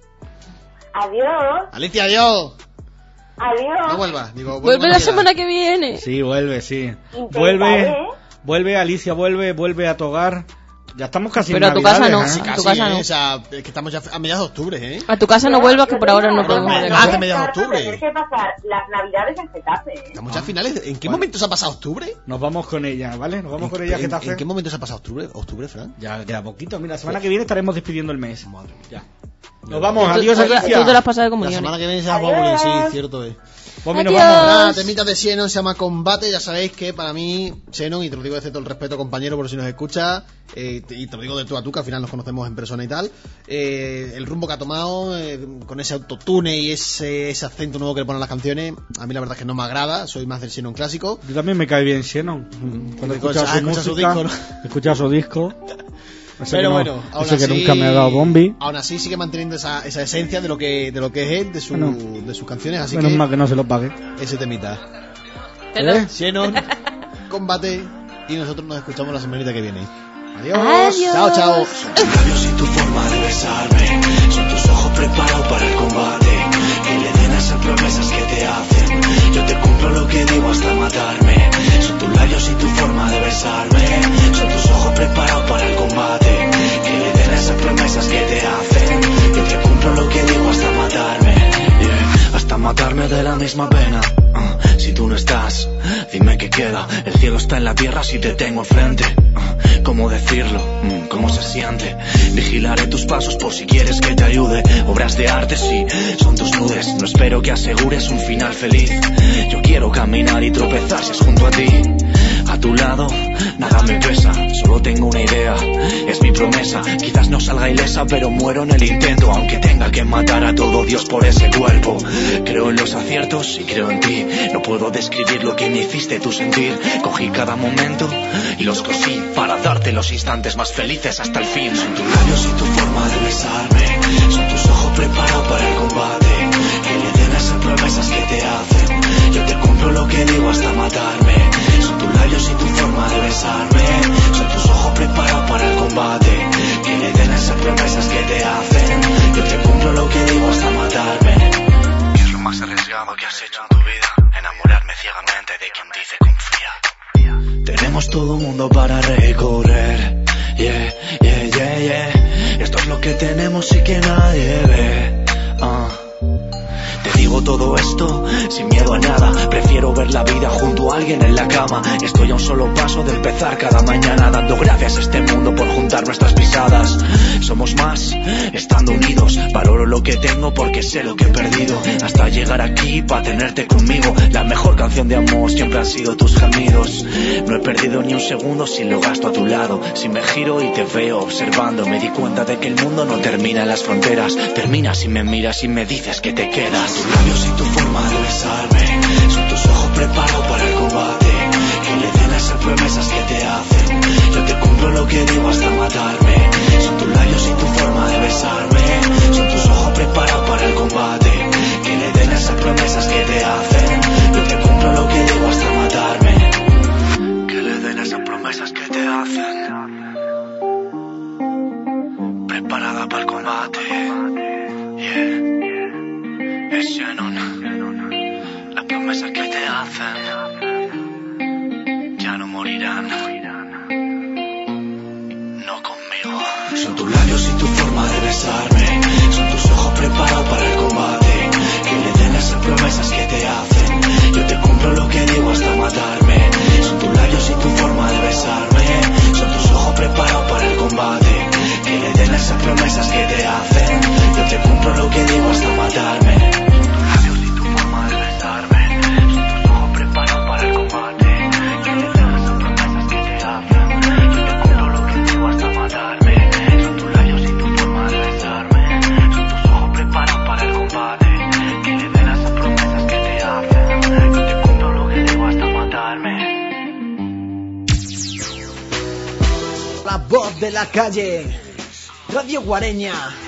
Speaker 4: Adiós.
Speaker 1: Alicia, adiós.
Speaker 4: Adiós.
Speaker 1: No vuelvas. Digo,
Speaker 2: Vuelve la semana que viene.
Speaker 3: Sí, vuelve, sí.
Speaker 4: Intentaré.
Speaker 3: Vuelve, Alicia, vuelve a tu hogar. Ya estamos casi
Speaker 2: Pero
Speaker 3: en
Speaker 2: a tu casa no.
Speaker 3: Navidades, ¿eh?
Speaker 2: A tu casa no.
Speaker 1: O sea, es que estamos ya a mediados de octubre, ¿eh?
Speaker 2: A tu casa no vuelvas, que por ahora no podemos
Speaker 1: Hombre,
Speaker 2: llegar.
Speaker 1: hace mediados de octubre.
Speaker 4: Tienes que pasar las navidades en Getafe, ¿eh?
Speaker 1: Estamos ya a finales. ¿En qué momento se ha pasado octubre?
Speaker 3: Nos vamos con ella, ¿vale? Nos vamos con ella, ¿qué tal?
Speaker 1: ¿En qué momento se ha pasado octubre, Fran?
Speaker 3: Ya queda poquito. Mira, la semana que viene estaremos despidiendo el mes. Madre mía. Ya. Nos vamos, adiós,
Speaker 2: Tú te
Speaker 3: Alicia.
Speaker 2: las has pasado de
Speaker 1: La
Speaker 2: comunión.
Speaker 1: semana que viene se llama Comunión, sí, cierto es.
Speaker 3: Pomi, nos
Speaker 2: Adiós.
Speaker 3: vamos.
Speaker 1: Nada, temita de Xenon se llama Combate. Ya sabéis que para mí, Xenon, y te lo digo desde todo el respeto, compañero, por si nos escucha, y te lo digo de tú a tú, que al final nos conocemos en persona y tal, el rumbo que ha tomado, con ese autotune y ese acento nuevo que le ponen las canciones, a mí la verdad es que no me agrada, soy más del Xenon clásico.
Speaker 3: Yo también me cae bien Xenon. Cuando
Speaker 1: Escucha su disco, ¿no?
Speaker 3: Escucha su disco.
Speaker 1: Pero bueno, aún
Speaker 3: ese
Speaker 1: así,
Speaker 3: que nunca me ha dado Bombi.
Speaker 1: Aún así sigue manteniendo esa esencia de lo que es él, de sus canciones, así
Speaker 3: Menos
Speaker 1: que
Speaker 3: mal que no se lo pague.
Speaker 1: ese temita.
Speaker 2: Perdón.
Speaker 1: Xenon, Combate, y nosotros nos escuchamos la semanita que viene. Adiós.
Speaker 2: Adiós.
Speaker 1: Chao, chao.
Speaker 5: Son tus labios y tu forma de besarme, son tus ojos preparados para el combate, que le den esas promesas que te hacen. Yo te cumplo lo que digo hasta matarme. Son tus labios y tu forma de besarme, son tus ojos preparados para el combate, que le den esas promesas que te hacen. Yo te cumplo lo que digo hasta matarme. Yeah. Hasta matarme de la misma pena. Si tú no estás, dime qué queda. El cielo está en la tierra si te tengo enfrente. ¿Cómo decirlo? ¿Cómo se siente? Vigilaré tus pasos por si quieres que te ayude. Obras de arte, sí, son tus nudes. No espero que asegures un final feliz. Yo quiero caminar y tropezar si es junto a ti. A tu lado, nada me pesa. Solo tengo una idea, es mi promesa. Quizás no salga ilesa, pero muero en el intento. Aunque tenga que matar a todo Dios por ese cuerpo. Creo en los aciertos y creo en ti. No puedo describir lo que me hiciste tú sentir. Cogí cada momento y los cosí para darte los instantes más felices hasta el fin. Son tus labios y tu forma de besarme, son tus ojos preparados para el combate, que le den esas promesas que te hacen. Yo te cumplo lo que digo hasta matarme. Son tus labios y tu forma de besarme, son tus ojos preparados para el combate, que le den esas promesas que te hacen. Yo te cumplo lo que digo hasta matarme. ¿Qué es lo más arriesgado que has hecho en tu vida? Enamorarme ciegamente de quien dice confía. Tenemos todo mundo para recorrer. Yeah, yeah, yeah, yeah. Esto es lo que tenemos y que nadie ve. Te digo todo esto sin miedo a nada. Prefiero ver la vida junto a alguien en la cama. Estoy a un solo paso de empezar cada mañana, dando gracias a este mundo por juntar nuestras pisadas. Somos más estando unidos. Valoro lo que tengo porque sé lo que he perdido, hasta llegar aquí para tenerte conmigo. La mejor canción de amor siempre han sido tus gemidos. No he perdido ni un segundo si lo gasto a tu lado. Si me giro y te veo observando, me di cuenta de que el mundo no termina en las fronteras. Termina si me miras y me dices que te quedas. Tus labios y tu forma de besarme, son tus ojos preparados para el combate, que le den esas promesas que te hacen. Yo te cumplo lo que digo hasta matarme. Son tus labios y tu forma de besarme, son tus ojos preparados para el combate, que le den esas promesas que te hacen. Yo te cumplo lo que digo hasta matarme. Que le den esas promesas que te hacen. Preparada para el combate. Yeah. Es Xenon, las promesas que te hacen ya no morirán, no conmigo. Son tus labios y tu forma de besarme, son tus ojos preparados para el combate, que le den esas promesas que te hacen. Yo te cumplo lo que digo hasta matarme. Son tus labios y tu forma de besarme, son tus ojos preparados para el combate, que le den esas promesas que te hacen. Yo te
Speaker 8: llevo hasta matarme.
Speaker 12: Adiós y tu forma de besarme, son tus ojos preparados para el combate. Quieres dejar esas promesas que te hablan, yo te cuento lo que digo hasta matarme. Son tus labios y tu forma de besarme, son tus ojos preparados para el combate. Quieres dejar esas promesas que te hablan, yo te cuento lo que digo hasta matarme.
Speaker 8: La voz de la calle, Radio Guareña.